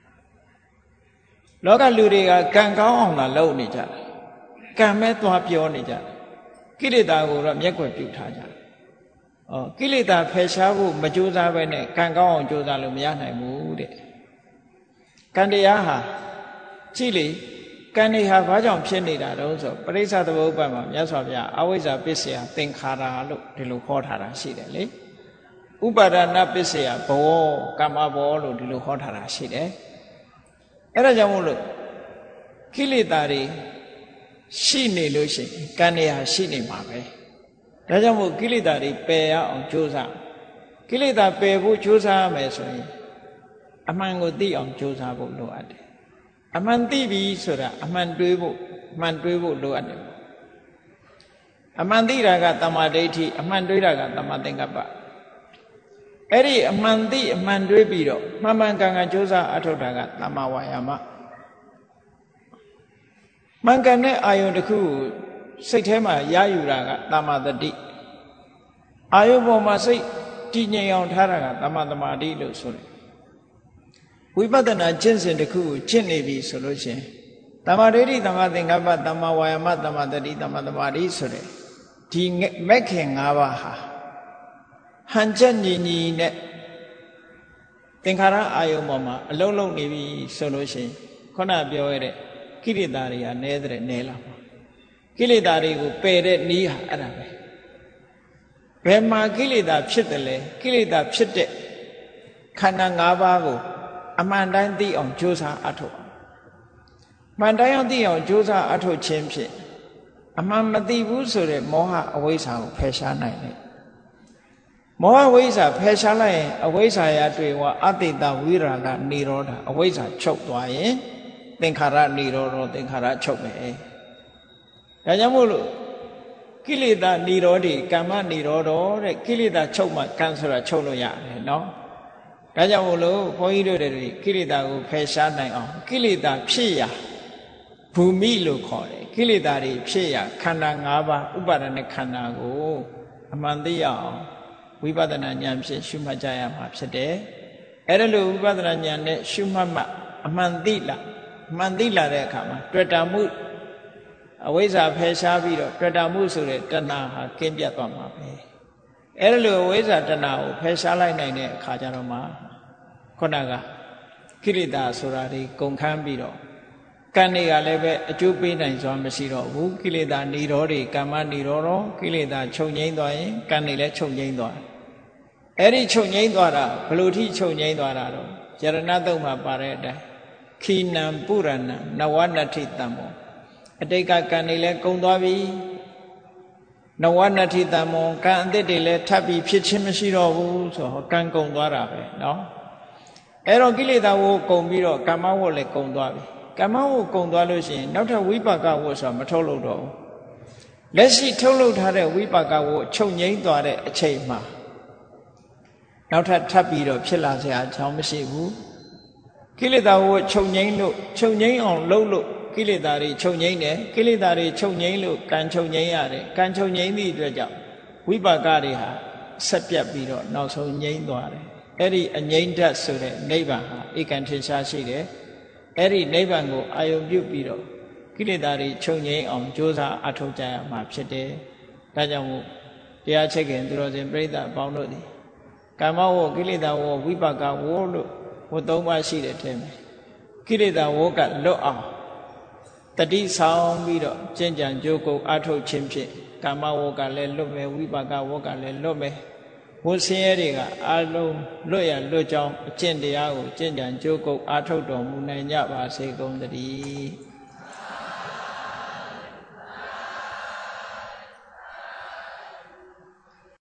လောကလူတွေကကံကောင်းအောင်လာလုပ်နေကြတယ်ကံမဲ့သွားပြောနေကြတယ်ကိလေသာကိုတော့မျက်ကွယ်ပြုထားကြတယ်ကိလေသာဖယ်ရှားဖို့မကြိုးစားဘဲနဲ့ကံကောင်းအောင်ကြိုးစားလို့မရနိုင်ဘူးတဲ့ကံတရားဟာကြည့်လေကံတွေဟာဘာကြောင့်ဖြစ်နေတာတုံးဆိုပရိစ္ဆသမုပ္ပါဒ်မှာမြတ်စွာဘုရားအဝိဇ္ဇာပစ္စယသင်္ခါရလို့ဒီလိုခေါ်ထားတာရှိတယ်လေဥပါဒနာပစ္စယဘောကမ္မဘောလို့ဒီလိုခေါ်ထားတာရှိတယ်အဲ့ဒါကြောင့်မို့လို့ကိလေသာတွေရှိနေလို့ရှိရင်ကံတွေဟာရှိနေမှာပဲဒါကြောင့်မို့ကိလေသာတွေပယ်ရအောင်ကြိုးစားကိလေသာပယ်ဖို့ကြိုးစားရမယ်ဆိုရင်အမှန်ကိုသိအောင်ကြိုးစားဖို့လိုအပ်တယ်အမှန်သိပြီဆိုတာအမှန်တွေးဖို့လိုအပ်တယ်အမှန်သိတာကတမ္မာဒိဋ္ဌိအမှန်တွေးတာကတမ္မာသင်္ကပ္ပအဲ့ဒီအမှန်သိအမှန်တွေးပြီးတော့မှန်မှန်ကန်ကန်ကြိုးစားအထောက်တာကတမ္မာဝါယာမမှန်ကန်တဲ့အာယုန်တစ်ခုစိတ်ထဲမှာရယူတာကတမ္မာတတိအာယုန်ပေါ်မှာစိတ်တည်ငြိမ်အောင်ထားတာကတမ္မာသမာဓိလို့ဆိုတယ်ဝိပဿနာကျင့်စဉ်တစ်ခုကိုကျင့်နေပြီဆိုလို့ရှိရင်တမ္မာဒိဋ္ဌိတမ္မာသင်္ကပ္ပတမ္မာဝါယာမတမ္မာတတိတမ္မာသမာဓိဆိုတဲ့ဒီမဂ်ခင်၅ပါးဟာဟန်ချက်ညီညီနဲ့သင်္ခါရအာယုံပေါ်မှာအလုံးလုံးနေပြီဆိုလို့ရှိရင်ခုနပြောရတဲ့ကိလေသာတွေကနည်းတဲ့နည်းလာမှာကိလေသာတွေကိုပယ်တဲ့နည်းဟာအဲ့ဒါပဲဘယ်မှာကိလေသာဖြစ်တယ်လဲကိလေသာဖြစ်တဲ့ခန္ဓာ၅ပါးကိုအမှန်တိုင်းသိအောင်ကြိုးစားအထောက်မှန်တရားသိအောင်ကြိုးစားအထောက်ခြင်းဖြင့်အမှန်မသိဘူးဆိုတဲ့မောဟအဝိဇ္ဇာကိုဖယ်ရှားနိုင်တယ်မောဟဝိဇ္ဇာဖယ်ရှားလိုက်ရင်အဝိဇ္ဇာရတွေ့ဝအတ္တိတဝိရာဂနိရောဓအဝိဇ္ဇာချုပ်သွားရင်သင်္ခါရနိရောဓသင်္ခါရချုပ်မယ်ဒါကြောင့်မို့လို့ကိလေသာနိရောဓကမ္မနိရောဓတဲ့ကိလေသာချုပ်မှကံဆိုတာချုပ်လို့ရတယ်နော်ဒါကြောင့်မို့လို့ဘုန်းကြီးတို့တွေကိလေသာကိုဖယ်ရှားနိုင်အောင်ကိလေသာဖြစ်ရာဘူမိလို့ခေါ်တယ်ကိလေသာတွေဖြစ်ရာခန္ဓာ၅ပါးဥပါဒณะခန္ဓာကိုအမှန်သိအောင်ဝိပဿနာဉာဏ်ဖြင့်ရှုမှတ်ကြရမှာဖြစ်တယ်အဲ့ဒါလို့ဝိပဿနာဉာဏ်နဲ့ရှုမှတ်မှအမှန်သိလာတဲ့အခါမှာတွေ့တာမှုအဝိဇ္ဇာဖယ်ရှားပြီးတော့တွေ့တာမှုဆိုတဲ့တဏှာဟာကင်းပြတ်သွားမှာပဲအဲ့ဒါလို့အဝိဇ္ဇာတဏှာကိုဖယ်ရှားလိုက်နိုင်တဲ့အခါကျတော့မှခုနကကိလေသာဆိုတာတွေကုန်ခန်းပြီးတော့ကံတွေကလည်းပဲအကျိုးပေးနိုင်စွာမရှိတော့ဘူးကိလေသာនិရောဓကမ္မនិရောဓကိလေသာချုပ်ငိမ့်သွားရင်ကံတွေလည်းချုပ်ငိမ့်သွားအဲ့ဒီချုပ်ငိမ့်သွားတာဘလို့ထိချုပ်ငိမ့်သွားတာတော့ယရဏတုတ်မှာပါတဲ့အတိုင်းခိနံပုရဏံနဝနတ္ထိတံမောအတိတ်ကကံတွေလည်းကုန်သွားပြီနဝနတ္ထိတံမောကံအသစ်တွေလည်းထပ်ပြီးဖြစ်ချင်းမရှိတော့ဘူးဆိုတော့ကံကုန်သွားတာပဲเนาะအဲ့တော့ကိလေသာဝုကုန်ပြီးတော့ကာမဝုလည်းကုန်သွားပြီကာမဝုကုန်သွားလို့ရှိရင်နောက်ထပ်ဝိပါကဝုဆိုတာမထုတ်လို့တော့ဘူးလက်ရှိထုတ်လုပ်ထားတဲ့ဝိပါကဝုချုပ်ငိမ့်သွားတဲ့အချိန်မှာနောက်ထပ်ထပ်ပြီးတော့ဖြစ်လာစရာအကြောင်းမရှိဘူးကိလေသာဝုချုပ်ငိမ့်လို့ချုပ်ငိမ့်အောင်လုပ်လို့ကိလေသာတွေချုပ်ငိမ့်တယ်ကိလေသာတွေချုပ်ငိမ့်လို့ကံချုပ်ငိမ့်ရတယ်ကံချုပ်ငိမ့်သည့်အတွက်ကြောင့်ဝိပါကတွေဟာဆက်ပြတ်ပြီးတော့နောက်ဆုံးငိမ့်သွားတယ်အဲ့ဒီအငိမ့်ဓာတ်ဆိုတဲ့နိဗ္ဗာန်ဟာဧကံထင်ရှားရှိတယ်အဲ့ဒီနိဗ္ဗာန်ကိုအာယုံပြုပြီးတော့ကိလေသာတွေချုပ်ငိမ့်အောင်ကြိုးစားအထောက်ကြရမှာဖြစ်တယ်ဒါကြောင့်မို့တရားချက်ခင်သူတော်စင်ပြိဿအပေါင်းတို့သည်ကာမဝကိလေသာဝဝိပါကဝလို့ဝသုံးပါးရှိတဲ့ထဲမှာကိလေသာဝကလွတ်အောင်တတိဆောင်ပြီးတော့ကျင့်ကြံကြိုးကုပ်အထောက်ခြင်းဖြင့်ကာမဝကလည်းလွတ်မယ်ဝိပါကဝကလည်းလွတ်မယ်ဝဆင်းရဲတွေကအာလုံးလွတ်ရလွတ်ကြောင်းအကျင့်တရားကိုကျင့်ကြံကြိုးကုပ်အားထုတ်တော်မူနိုင်ကြပါစေကုန်သတည်း